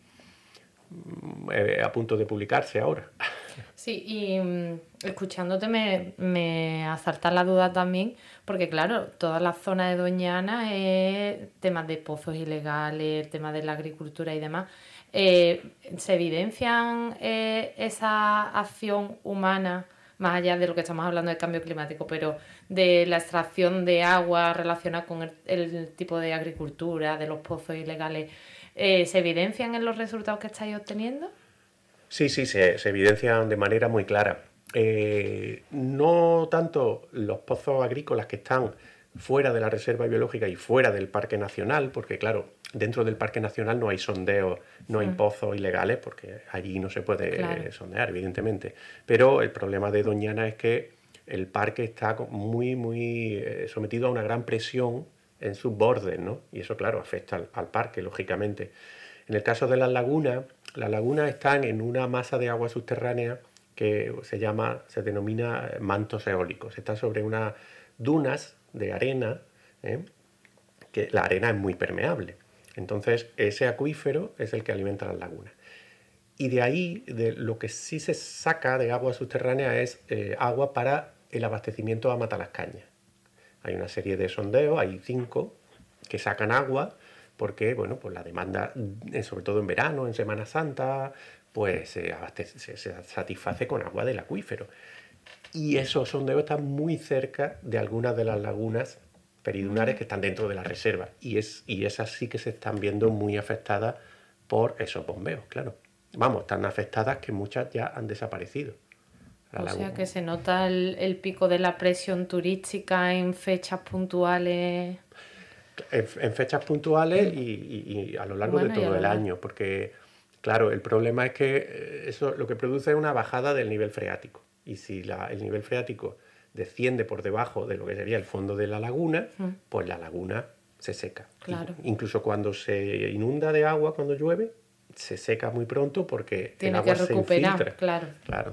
Speaker 6: eh, a punto de publicarse ahora.
Speaker 1: Sí, y um, escuchándote me, me asalta la duda también, porque claro, toda la zona de Doñana es temas de pozos ilegales, temas de la agricultura y demás. Eh, ¿Se evidencian eh, esa acción humana, más allá de lo que estamos hablando del cambio climático, pero de la extracción de agua relacionada con el, el tipo de agricultura, de los pozos ilegales, eh, ¿se evidencian en los resultados que estáis obteniendo?
Speaker 6: Sí, sí, se, se evidencian de manera muy clara. Eh, no tanto los pozos agrícolas que están fuera de la reserva biológica y fuera del Parque Nacional, porque claro, dentro del Parque Nacional no hay sondeos, no hay mm. pozos ilegales, porque allí no se puede claro. sondear, evidentemente. Pero el problema de Doñana es que el parque está muy, muy eh, sometido a una gran presión en sus bordes, ¿no? Y eso, claro, afecta al, al parque, lógicamente. En el caso de las lagunas, las lagunas están en una masa de agua subterránea que se llama, se denomina mantos eólicos. Están sobre unas dunas de arena, ¿eh? que la arena es muy permeable. Entonces, ese acuífero es el que alimenta las lagunas. Y de ahí, de lo que sí se saca de agua subterránea es eh, agua para el abastecimiento a Matalascañas. Hay una serie de sondeos, hay cinco, que sacan agua porque, bueno, pues la demanda, sobre todo en verano, en Semana Santa, pues se, abastece, se, se satisface con agua del acuífero. Y esos sondeos están muy cerca de algunas de las lagunas peridunares que están dentro de la reserva. Y, es, y esas sí que se están viendo muy afectadas por esos bombeos, claro. Vamos, tan afectadas que muchas ya han desaparecido.
Speaker 1: O sea que se nota el, el pico de la presión turística en fechas puntuales.
Speaker 6: En, en fechas puntuales y, y, y a lo largo bueno, de todo el año, porque claro, el problema es que eso lo que produce es una bajada del nivel freático. Y si la, el nivel freático desciende por debajo de lo que sería el fondo de la laguna, mm. pues la laguna se seca.
Speaker 1: Claro.
Speaker 6: Y, incluso cuando se inunda de agua, cuando llueve, se seca muy pronto porque
Speaker 1: tiene
Speaker 6: el agua
Speaker 1: que recuperar,
Speaker 6: se infiltra.
Speaker 1: Claro.
Speaker 6: Claro.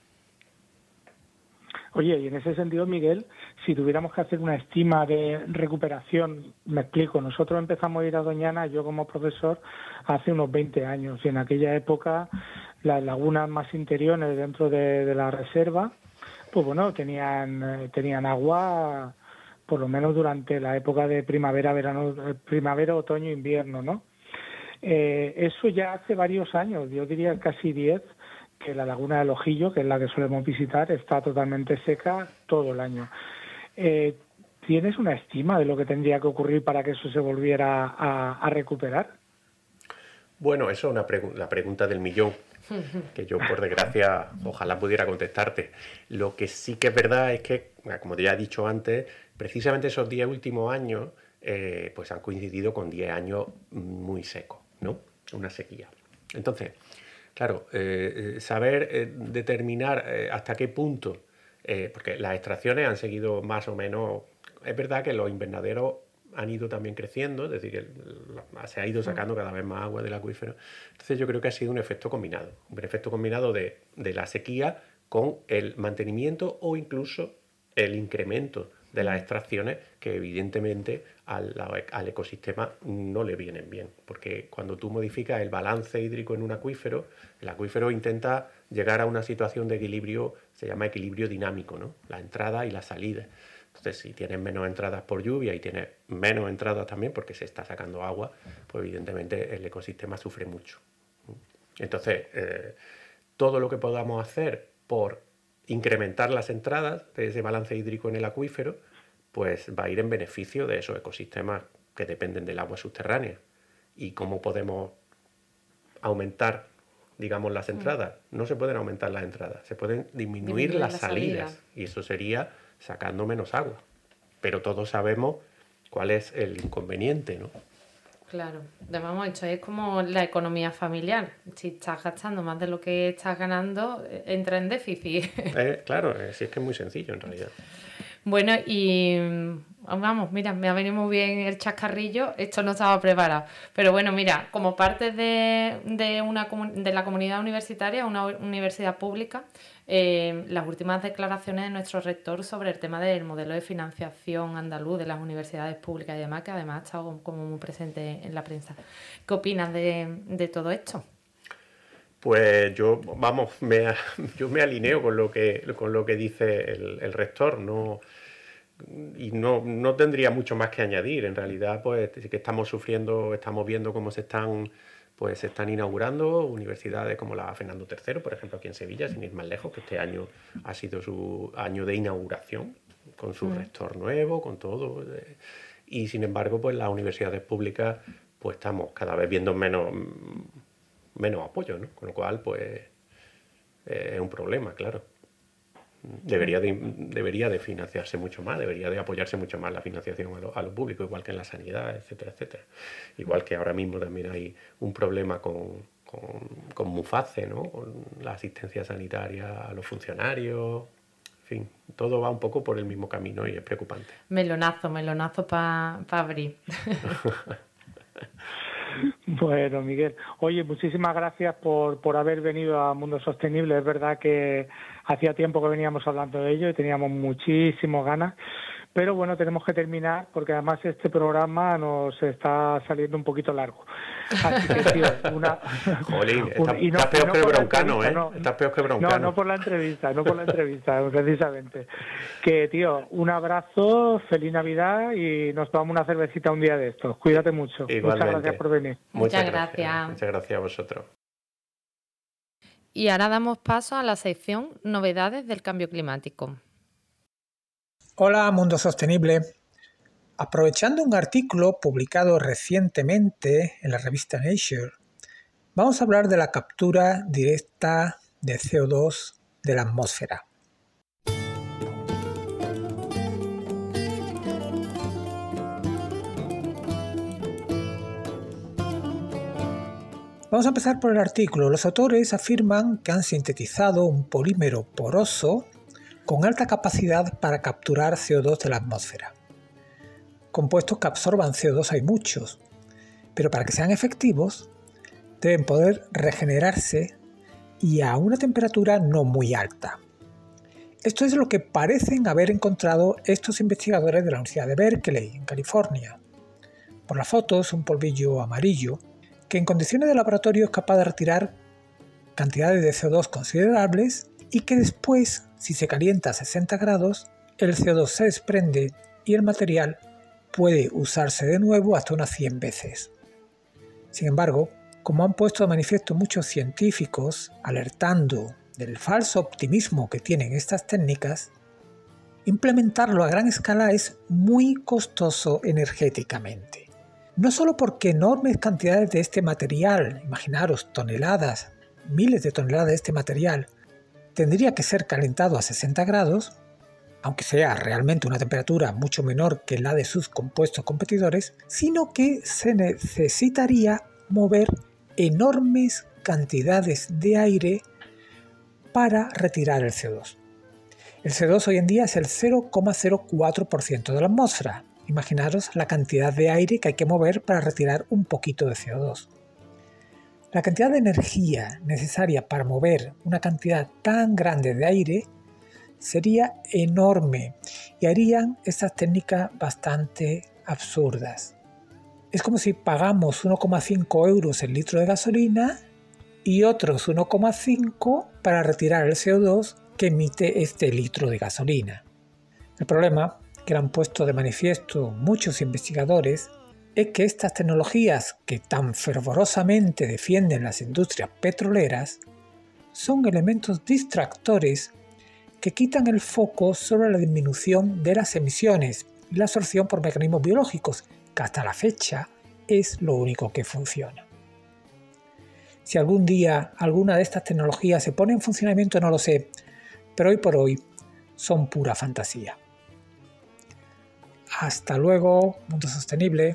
Speaker 2: Oye, y en ese sentido, Miguel, si tuviéramos que hacer una estima de recuperación, me explico, nosotros empezamos a ir a Doñana, yo como profesor, hace unos veinte años, y en aquella época las lagunas más interiores dentro de, de la reserva, pues bueno, tenían, tenían agua por lo menos durante la época de primavera, verano, primavera, otoño, invierno, ¿no? Eh, eso ya hace varios años, yo diría casi diez, que la laguna del Ojillo, que es la que solemos visitar, está totalmente seca todo el año. Eh, ¿Tienes una estima de lo que tendría que ocurrir para que eso se volviera a, a recuperar?
Speaker 6: Bueno, eso es una pregu- la pregunta del millón, que yo por desgracia ojalá pudiera contestarte. Lo que sí que es verdad es que, como ya he dicho antes, precisamente esos diez últimos años eh, pues han coincidido con diez años muy secos, ¿no? Una sequía. Entonces, claro, eh, saber eh, determinar eh, hasta qué punto, eh, porque las extracciones han seguido más o menos, es verdad que los invernaderos han ido también creciendo, es decir, que se ha ido sacando cada vez más agua del acuífero. Entonces yo creo que ha sido un efecto combinado, un efecto combinado de, de la sequía con el mantenimiento o incluso el incremento de las extracciones que evidentemente al, al ecosistema no le vienen bien, porque cuando tú modificas el balance hídrico en un acuífero, el acuífero intenta llegar a una situación de equilibrio, se llama equilibrio dinámico, ¿no? La entrada y la salida. Entonces, si tienes menos entradas por lluvia y tienes menos entradas también porque se está sacando agua, pues evidentemente el ecosistema sufre mucho. Entonces, eh, todo lo que podamos hacer por incrementar las entradas de ese balance hídrico en el acuífero, pues va a ir en beneficio de esos ecosistemas que dependen del agua subterránea. ¿Y cómo podemos aumentar, digamos, las entradas? No se pueden aumentar las entradas, se pueden disminuir, disminuir las, las salidas. Salida. Y eso sería sacando menos agua. Pero todos sabemos cuál es el inconveniente, ¿no?
Speaker 1: Claro, de vamos, esto es como la economía familiar. Si estás gastando más de lo que estás ganando, entra en déficit.
Speaker 6: Eh, claro, eh, sí, es que es muy sencillo en realidad.
Speaker 1: Bueno, y vamos, mira, me ha venido muy bien el chascarrillo, esto no estaba preparado. Pero bueno, mira, como parte de, de, una, de la comunidad universitaria, una universidad pública, eh, las últimas declaraciones de nuestro rector sobre el tema del modelo de financiación andaluz de las universidades públicas y demás, que además ha estado como muy presente en la prensa. ¿Qué opinas de, de todo esto?
Speaker 6: Pues yo, vamos, me, yo me alineo con lo que, con lo que dice el, el rector, no, y no, no tendría mucho más que añadir. En realidad, pues sí que estamos sufriendo, estamos viendo cómo se están, pues, se están inaugurando universidades como la Fernando tercero, por ejemplo, aquí en Sevilla, sin ir más lejos, que este año ha sido su año de inauguración, con su mm. rector nuevo, con todo. Y sin embargo, pues las universidades públicas, pues estamos cada vez viendo menos... menos apoyo, ¿no? Con lo cual, pues, eh, es un problema, claro. Debería de, debería de financiarse mucho más, debería de apoyarse mucho más la financiación a lo, a lo público, igual que en la sanidad, etcétera, etcétera. Igual que ahora mismo también hay un problema con, con, con Muface, ¿no? Con la asistencia sanitaria a los funcionarios. En fin, todo va un poco por el mismo camino y es preocupante.
Speaker 1: Melonazo, melonazo para pa abrir.
Speaker 2: Bueno, Miguel, oye, muchísimas gracias por, por haber venido a Mundo Sostenible. Es verdad que hacía tiempo que veníamos hablando de ello y teníamos muchísimas ganas, pero bueno, tenemos que terminar porque además este programa nos está saliendo un poquito largo. Así que, tío, una...
Speaker 6: Jolín, estás no, está peor no que Broncano, ¿eh? No, estás peor que Broncano.
Speaker 2: No, no por la entrevista, no por la entrevista, precisamente. Que, tío, un abrazo, feliz Navidad y nos tomamos una cervecita un día de estos. Cuídate mucho.
Speaker 6: Igualmente.
Speaker 2: Muchas gracias por venir.
Speaker 1: Muchas,
Speaker 6: Muchas
Speaker 1: gracias.
Speaker 6: gracias. Muchas gracias a vosotros.
Speaker 1: Y ahora damos paso a la sección Novedades del Cambio Climático.
Speaker 8: Hola, Mundo Sostenible. Aprovechando un artículo publicado recientemente en la revista Nature, vamos a hablar de la captura directa de C O dos de la atmósfera. Vamos a empezar por el artículo. Los autores afirman que han sintetizado un polímero poroso con alta capacidad para capturar C O dos de la atmósfera. Compuestos que absorban C O dos hay muchos, pero para que sean efectivos deben poder regenerarse y a una temperatura no muy alta. Esto es lo que parecen haber encontrado estos investigadores de la Universidad de Berkeley, en California. Por la foto es un polvillo amarillo que en condiciones de laboratorio es capaz de retirar cantidades de C O dos considerables y que después, si se calienta a sesenta grados, el C O dos se desprende y el material puede usarse de nuevo hasta unas cien veces. Sin embargo, como han puesto de manifiesto muchos científicos, alertando del falso optimismo que tienen estas técnicas, implementarlo a gran escala es muy costoso energéticamente. No solo porque enormes cantidades de este material, imaginaros toneladas, miles de toneladas de este material, tendría que ser calentado a sesenta grados, aunque sea realmente una temperatura mucho menor que la de sus compuestos competidores, sino que se necesitaría mover enormes cantidades de aire para retirar el C O dos. El C O dos hoy en día es el cero coma cero cuatro por ciento de la atmósfera. Imaginaros la cantidad de aire que hay que mover para retirar un poquito de C O dos. La cantidad de energía necesaria para mover una cantidad tan grande de aire sería enorme y harían estas técnicas bastante absurdas. Es como si pagamos uno coma cinco euros el litro de gasolina y otros uno coma cinco para retirar el C O dos que emite este litro de gasolina. El problema que han puesto de manifiesto muchos investigadores es que estas tecnologías que tan fervorosamente defienden las industrias petroleras son elementos distractores que quitan el foco sobre la disminución de las emisiones y la absorción por mecanismos biológicos, que hasta la fecha es lo único que funciona. Si algún día alguna de estas tecnologías se pone en funcionamiento no lo sé, pero hoy por hoy son pura fantasía. Hasta luego, Mundo Sostenible.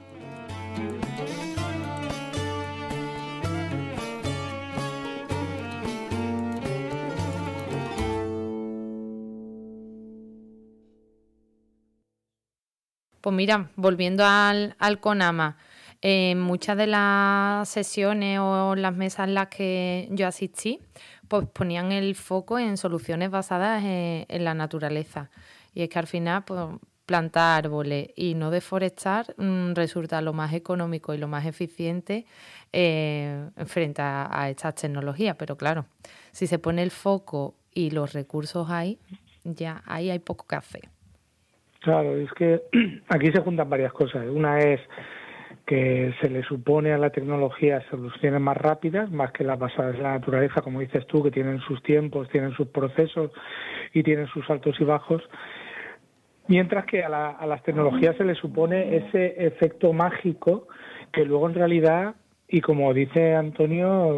Speaker 1: Pues mira, volviendo al, al CONAMA, en muchas de las sesiones o las mesas en las que yo asistí, pues ponían el foco en soluciones basadas en, en la naturaleza. Y es que al final, pues, plantar árboles y no deforestar mmm, resulta lo más económico y lo más eficiente eh, frente a, a estas tecnologías. Pero claro, si se pone el foco y los recursos ahí, ya ahí hay poco que hacer.
Speaker 2: Claro, es que aquí se juntan varias cosas. Una es que se le supone a la tecnología soluciones más rápidas, más que las basadas en la naturaleza, como dices tú, que tienen sus tiempos, tienen sus procesos y tienen sus altos y bajos. Mientras que a, la, a las tecnologías se le supone ese efecto mágico que luego en realidad, y como dice Antonio,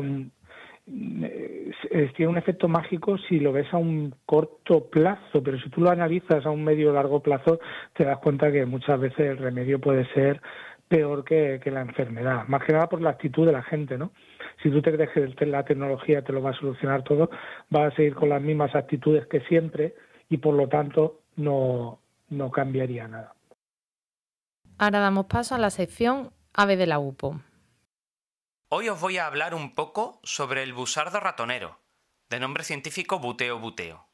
Speaker 2: tiene un efecto mágico si lo ves a un corto plazo, pero si tú lo analizas a un medio o largo plazo te das cuenta que muchas veces el remedio puede ser peor que, que la enfermedad, más que nada por la actitud de la gente, ¿no? Si tú te crees que la tecnología te lo va a solucionar todo, vas a seguir con las mismas actitudes que siempre y por lo tanto no, no cambiaría nada.
Speaker 1: Ahora damos paso a la sección Ave de la U P O.
Speaker 9: Hoy os voy a hablar un poco sobre el busardo ratonero, de nombre científico buteo buteo.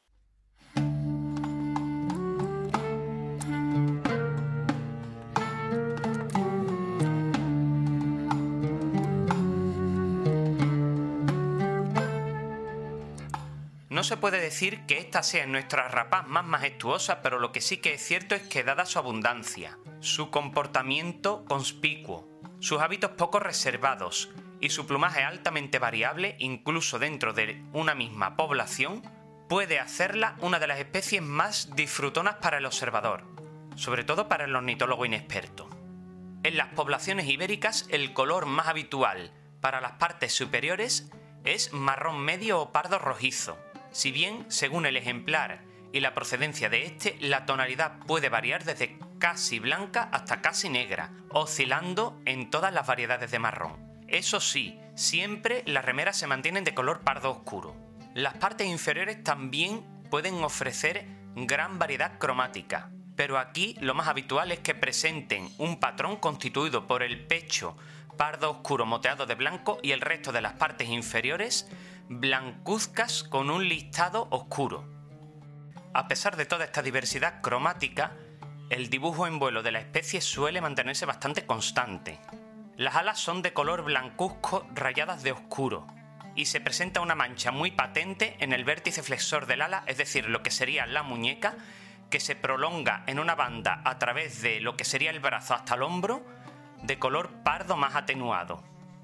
Speaker 9: No se puede decir que esta sea nuestra rapaz más majestuosa, pero lo que sí que es cierto es que dada su abundancia, su comportamiento conspicuo, sus hábitos poco reservados y su plumaje altamente variable, incluso dentro de una misma población, puede hacerla una de las especies más disfrutonas para el observador, sobre todo para el ornitólogo inexperto. En las poblaciones ibéricas, el color más habitual para las partes superiores es marrón medio o pardo rojizo, si bien, según el ejemplar y la procedencia de este, la tonalidad puede variar desde casi blanca hasta casi negra, oscilando en todas las variedades de marrón. Eso sí, siempre las remeras se mantienen de color pardo oscuro. Las partes inferiores también pueden ofrecer gran variedad cromática, pero aquí lo más habitual es que presenten un patrón constituido por el pecho pardo oscuro moteado de blanco y el resto de las partes inferiores blancuzcas con un listado oscuro. A pesar de toda esta diversidad cromática, el dibujo en vuelo de la especie suele mantenerse bastante constante. Las alas son de color blancuzco rayadas de oscuro y se presenta una mancha muy patente en el vértice flexor del ala, es decir, lo que sería la muñeca, que se prolonga en una banda a través de lo que sería el brazo hasta el hombro, de color pardo más atenuado.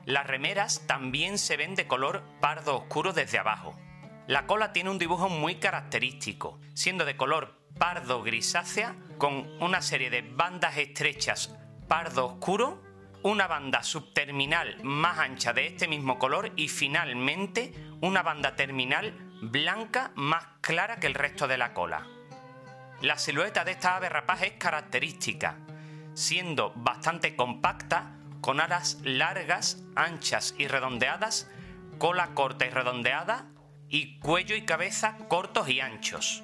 Speaker 9: Las remeras también se ven de color pardo oscuro desde abajo. La cola tiene un dibujo muy característico, siendo de color pardo grisácea con una serie de bandas estrechas pardo oscuro, una banda subterminal más ancha de este mismo color y finalmente una banda terminal blanca más clara que el resto de la cola. La silueta de esta ave rapaz es característica, siendo bastante compacta, con alas largas, anchas y redondeadas, cola corta y redondeada y cuello y cabeza cortos y anchos.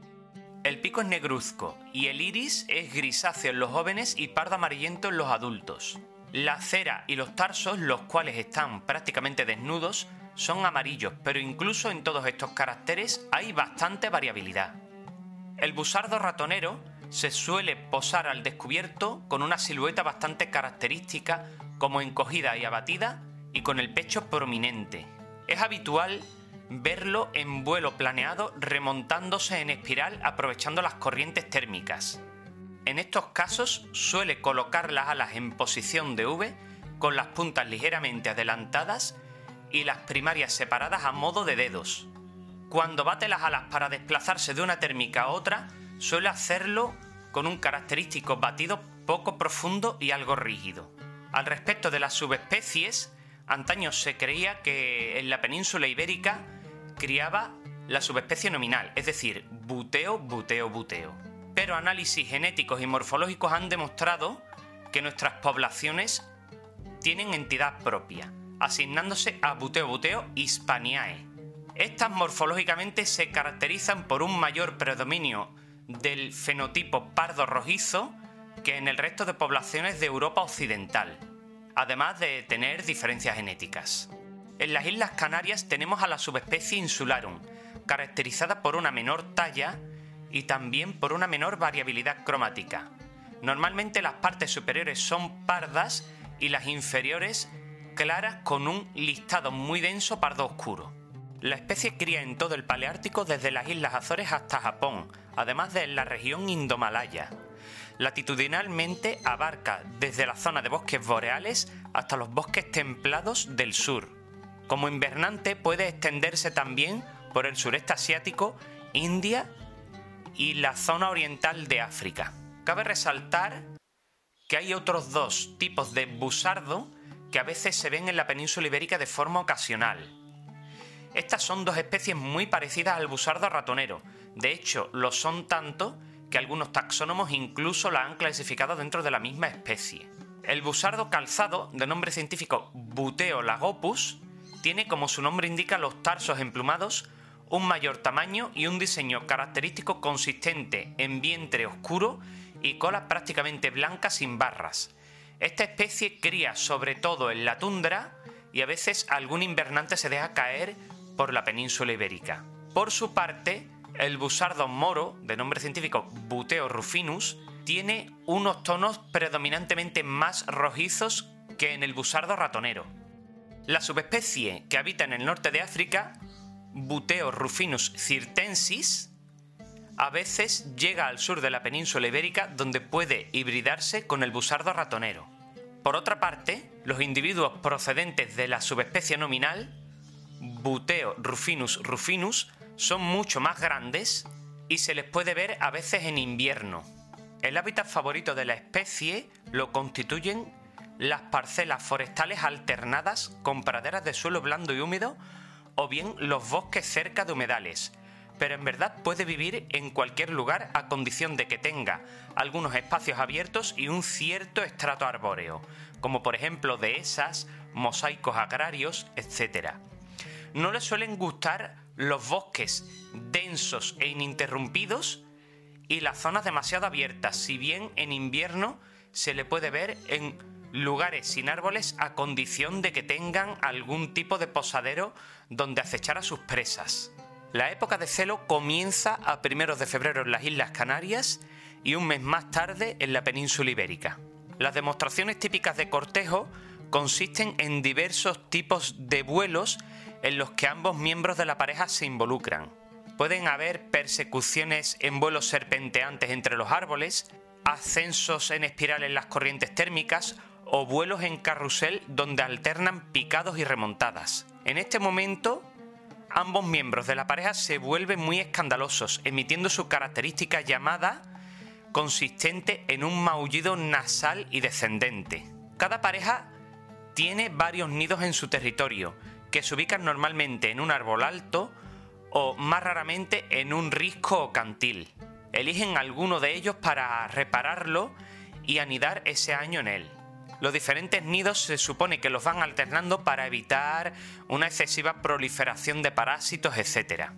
Speaker 9: El pico es negruzco y el iris es grisáceo en los jóvenes y pardo amarillento en los adultos. La cera y los tarsos, los cuales están prácticamente desnudos, son amarillos, pero incluso en todos estos caracteres hay bastante variabilidad. El busardo ratonero se suele posar al descubierto con una silueta bastante característica, como encogida y abatida y con el pecho prominente. Es habitual verlo en vuelo planeado remontándose en espiral aprovechando las corrientes térmicas. En estos casos suele colocar las alas en posición de V con las puntas ligeramente adelantadas y las primarias separadas a modo de dedos. Cuando bate las alas para desplazarse de una térmica a otra, suele hacerlo con un característico batido poco profundo y algo rígido. Al respecto de las subespecies, antaño se creía que en la península ibérica criaba la subespecie nominal, es decir, buteo, buteo, buteo. Pero análisis genéticos y morfológicos han demostrado que nuestras poblaciones tienen entidad propia, asignándose a buteo, buteo hispaniae. Estas morfológicamente se caracterizan por un mayor predominio del fenotipo pardo rojizo que en el resto de poblaciones de Europa occidental, además de tener diferencias genéticas. En las Islas Canarias tenemos a la subespecie insularum, caracterizada por una menor talla y también por una menor variabilidad cromática. Normalmente las partes superiores son pardas y las inferiores claras con un listado muy denso pardo oscuro. La especie cría en todo el paleártico desde las Islas Azores hasta Japón, además de la región indomalaya. Latitudinalmente abarca desde la zona de bosques boreales hasta los bosques templados del sur. Como invernante puede extenderse también por el sureste asiático, India y la zona oriental de África. Cabe resaltar que hay otros dos tipos de busardo que a veces se ven en la península ibérica de forma ocasional. Estas son dos especies muy parecidas al busardo ratonero, de hecho lo son tanto que algunos taxónomos incluso la han clasificado dentro de la misma especie. El busardo calzado, de nombre científico Buteo lagopus, tiene, como su nombre indica, los tarsos emplumados, un mayor tamaño y un diseño característico consistente en vientre oscuro y cola prácticamente blanca sin barras. Esta especie cría sobre todo en la tundra y a veces algún invernante se deja caer por la península ibérica. Por su parte, el busardo moro, de nombre científico Buteo rufinus, tiene unos tonos predominantemente más rojizos que en el busardo ratonero. La subespecie que habita en el norte de África, Buteo rufinus cirtensis, a veces llega al sur de la península ibérica donde puede hibridarse con el busardo ratonero. Por otra parte, los individuos procedentes de la subespecie nominal, Buteo rufinus rufinus, son mucho más grandes y se les puede ver a veces en invierno. El hábitat favorito de la especie lo constituyen las parcelas forestales alternadas con praderas de suelo blando y húmedo o bien los bosques cerca de humedales, pero en verdad puede vivir en cualquier lugar a condición de que tenga algunos espacios abiertos y un cierto estrato arbóreo, como por ejemplo dehesas, mosaicos agrarios, etcétera. No le suelen gustar los bosques densos e ininterrumpidos y las zonas demasiado abiertas, si bien en invierno se le puede ver en lugares sin árboles a condición de que tengan algún tipo de posadero donde acechar a sus presas. La época de celo comienza a primeros de febrero en las Islas Canarias y un mes más tarde en la península ibérica. Las demostraciones típicas de cortejo consisten en diversos tipos de vuelos en los que ambos miembros de la pareja se involucran. Pueden haber persecuciones en vuelos serpenteantes entre los árboles, ascensos en espiral en las corrientes térmicas o vuelos en carrusel donde alternan picados y remontadas. En este momento, ambos miembros de la pareja se vuelven muy escandalosos, emitiendo su característica llamada consistente en un maullido nasal y descendente. Cada pareja tiene varios nidos en su territorio, que se ubican normalmente en un árbol alto o más raramente en un risco o cantil. Eligen alguno de ellos para repararlo y anidar ese año en él. Los diferentes nidos se supone que los van alternando para evitar una excesiva proliferación de parásitos, etcétera.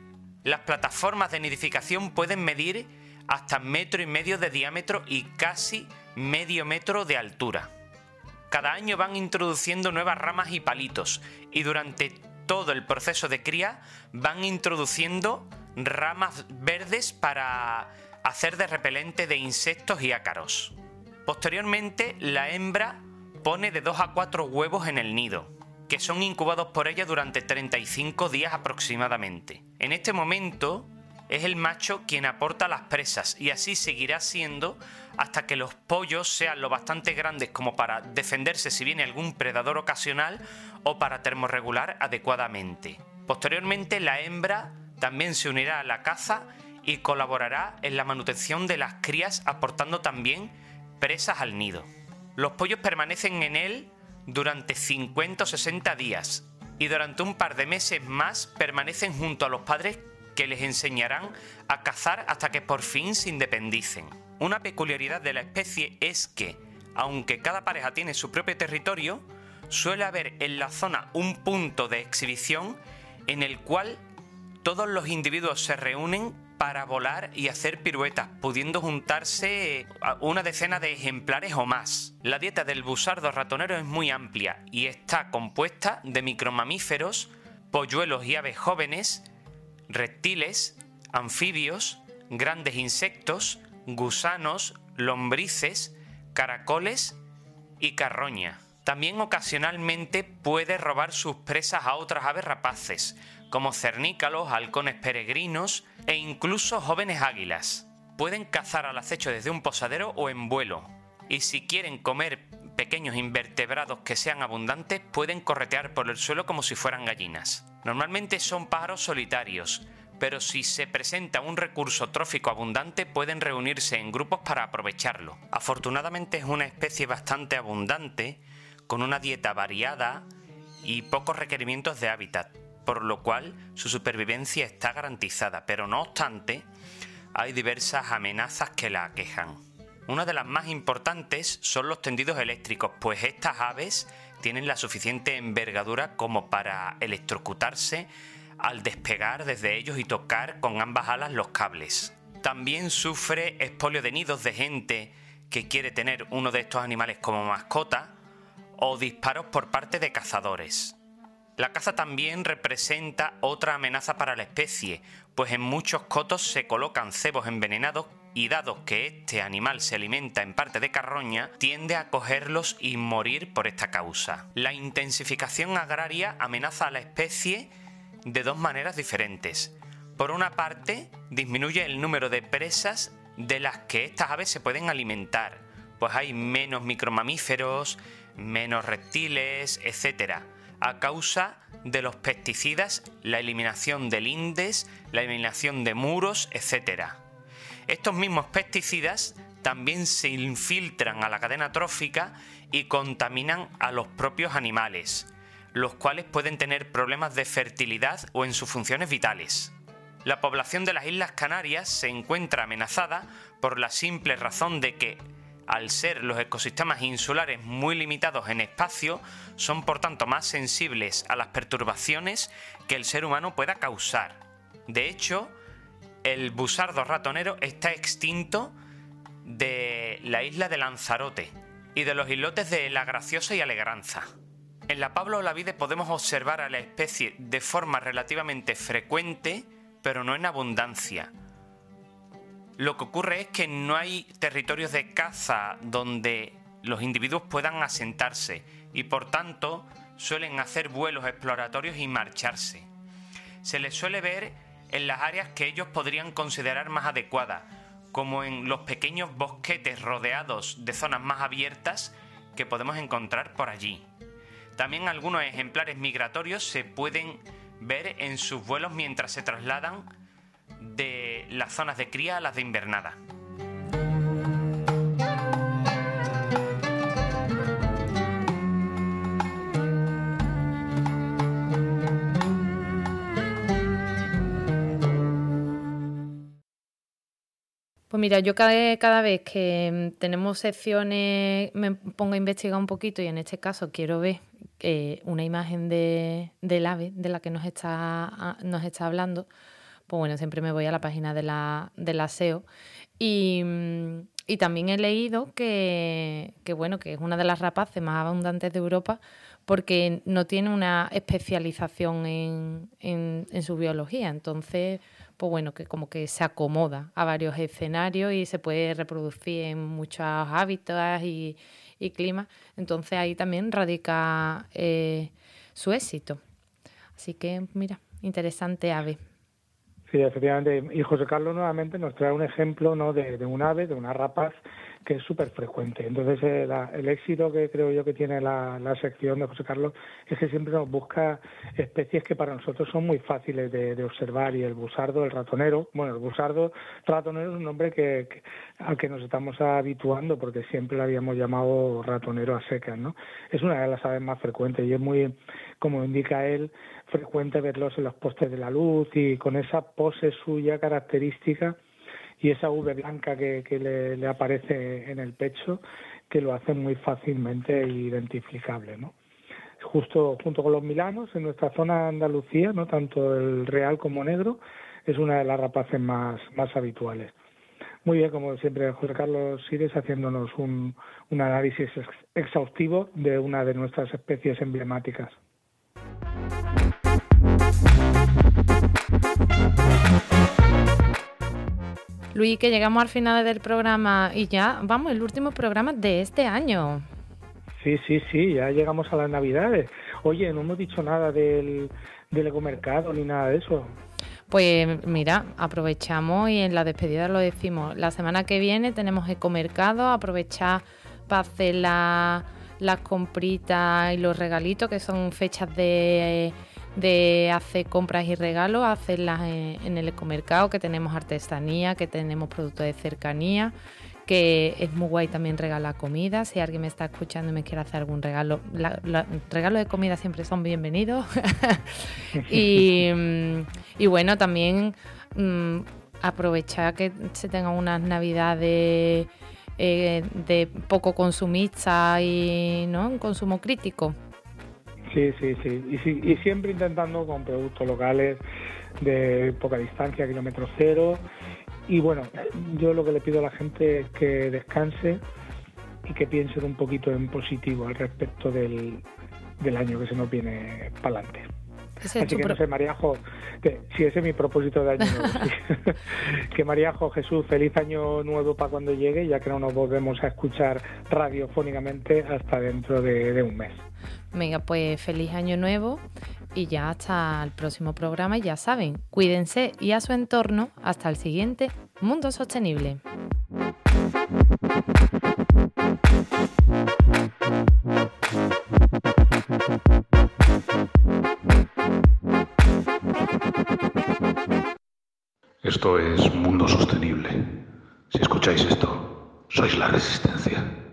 Speaker 9: Las plataformas de nidificación pueden medir hasta metro y medio de diámetro y casi medio metro de altura. Cada año van introduciendo nuevas ramas y palitos, y durante todo el proceso de cría van introduciendo ramas verdes para hacer de repelente de insectos y ácaros. Posteriormente, la hembra pone de dos a cuatro huevos en el nido, que son incubados por ella durante treinta y cinco días aproximadamente. En este momento es el macho quien aporta las presas, y así seguirá siendo hasta que los pollos sean lo bastante grandes como para defenderse si viene algún predador ocasional o para termorregular adecuadamente. Posteriormente, la hembra también se unirá a la caza y colaborará en la manutención de las crías, aportando también presas al nido. Los pollos permanecen en él durante cincuenta o sesenta días y durante un par de meses más permanecen junto a los padres, que les enseñarán a cazar hasta que por fin se independicen. Una peculiaridad de la especie es que, aunque cada pareja tiene su propio territorio, suele haber en la zona un punto de exhibición en el cual todos los individuos se reúnen para volar y hacer piruetas, pudiendo juntarse una decena de ejemplares o más. La dieta del busardo ratonero es muy amplia y está compuesta de micromamíferos, polluelos y aves jóvenes, reptiles, anfibios, grandes insectos, gusanos, lombrices, caracoles y carroña. También ocasionalmente puede robar sus presas a otras aves rapaces, como cernícalos, halcones peregrinos e incluso jóvenes águilas. Pueden cazar al acecho desde un posadero o en vuelo, y si quieren comer pequeños invertebrados que sean abundantes, pueden corretear por el suelo como si fueran gallinas. Normalmente son pájaros solitarios, pero si se presenta un recurso trófico abundante pueden reunirse en grupos para aprovecharlo. Afortunadamente es una especie bastante abundante, con una dieta variada y pocos requerimientos de hábitat, por lo cual su supervivencia está garantizada, pero no obstante hay diversas amenazas que la aquejan. Una de las más importantes son los tendidos eléctricos, pues estas aves tienen la suficiente envergadura como para electrocutarse al despegar desde ellos y tocar con ambas alas los cables. También sufre expolio de nidos de gente que quiere tener uno de estos animales como mascota, o disparos por parte de cazadores. La caza también representa otra amenaza para la especie, pues en muchos cotos se colocan cebos envenenados y dado que este animal se alimenta en parte de carroña, tiende a cogerlos y morir por esta causa. La intensificación agraria amenaza a la especie de dos maneras diferentes. Por una parte, disminuye el número de presas de las que estas aves se pueden alimentar, pues hay menos micromamíferos, menos reptiles, etcétera, a causa de los pesticidas, la eliminación de lindes, la eliminación de muros, etcétera. Estos mismos pesticidas también se infiltran a la cadena trófica y contaminan a los propios animales, los cuales pueden tener problemas de fertilidad o en sus funciones vitales. La población de las Islas Canarias se encuentra amenazada por la simple razón de que, al ser los ecosistemas insulares muy limitados en espacio, son por tanto más sensibles a las perturbaciones que el ser humano pueda causar. De hecho, el busardo ratonero está extinto de la isla de Lanzarote y de los islotes de La Graciosa y Alegranza. En la Pablo Olavide podemos observar a la especie de forma relativamente frecuente, pero no en abundancia. Lo que ocurre es que no hay territorios de caza donde los individuos puedan asentarse y por tanto suelen hacer vuelos exploratorios y marcharse. Se les suele ver en las áreas que ellos podrían considerar más adecuadas, como en los pequeños bosquetes rodeados de zonas más abiertas que podemos encontrar por allí. También algunos ejemplares migratorios se pueden ver en sus vuelos mientras se trasladan de las zonas de cría a las de invernada.
Speaker 1: Pues mira, yo cada, cada vez que tenemos secciones me pongo a investigar un poquito y en este caso quiero ver eh, una imagen de, del ave de la que nos está, nos está hablando, pues bueno, siempre me voy a la página de la, de la S E O y, y también he leído que, que, bueno, que es una de las rapaces más abundantes de Europa porque no tiene una especialización en, en, en su biología, entonces pues bueno, que como que se acomoda a varios escenarios y se puede reproducir en muchos hábitats y, y climas. Entonces ahí también radica eh, su éxito. Así que, mira, interesante ave.
Speaker 2: Sí, efectivamente. Y José Carlos nuevamente nos trae un ejemplo, ¿no?, de, de un ave, de una rapaz que es súper frecuente. Entonces, eh, la, el éxito que creo yo que tiene la, la sección de José Carlos es que siempre nos busca especies que para nosotros son muy fáciles de, de observar, y el busardo, el ratonero, bueno, el busardo ratonero es un nombre que, que al que nos estamos habituando porque siempre lo habíamos llamado ratonero a secas, ¿no? Es una de las aves más frecuentes y es muy, como indica él, frecuente verlos en los postes de la luz y con esa pose suya característica y esa V blanca que, que le, le aparece en el pecho, que lo hace muy fácilmente identificable, ¿no? Justo junto con los milanos, en nuestra zona de Andalucía, ¿no?, tanto el real como negro, es una de las rapaces más, más habituales. Muy bien, como siempre, José Carlos Sires haciéndonos un, un análisis ex, exhaustivo de una de nuestras especies emblemáticas.
Speaker 1: Luis, que llegamos al final del programa y ya, vamos, el último programa de este año.
Speaker 2: Sí, sí, sí, ya llegamos a las Navidades. Oye, no hemos dicho nada del, del ecomercado ni nada de eso.
Speaker 1: Pues mira, aprovechamos y en la despedida lo decimos. La semana que viene tenemos ecomercado, aprovechar para hacer la, las compritas y los regalitos, que son fechas de... de hacer compras y regalos, hacerlas en, en el ecomercado, que tenemos artesanía, que tenemos productos de cercanía, que es muy guay también regalar comida. Si alguien me está escuchando y me quiere hacer algún regalo, la, la, regalos de comida siempre son bienvenidos. y, y bueno, también mmm, aprovechar que se tengan unas navidades eh, de poco consumista y, ¿no?, un consumo crítico.
Speaker 2: Sí, sí, sí. Y, sí. y siempre intentando con productos locales de poca distancia, kilómetro cero. Y bueno, yo lo que le pido a la gente es que descanse y que piensen un poquito en positivo al respecto del, del año que se nos viene para adelante. Así que no sé, Mariajo, que, si ese es mi propósito de año nuevo, sí. Que Mariajo, Jesús, feliz año nuevo para cuando llegue, ya que no nos volvemos a escuchar radiofónicamente hasta dentro de, de un mes.
Speaker 1: Venga, pues feliz año nuevo y ya hasta el próximo programa. Y ya saben, cuídense y a su entorno. Hasta el siguiente Mundo Sostenible.
Speaker 10: Esto es Mundo Sostenible. Si escucháis esto, sois la resistencia.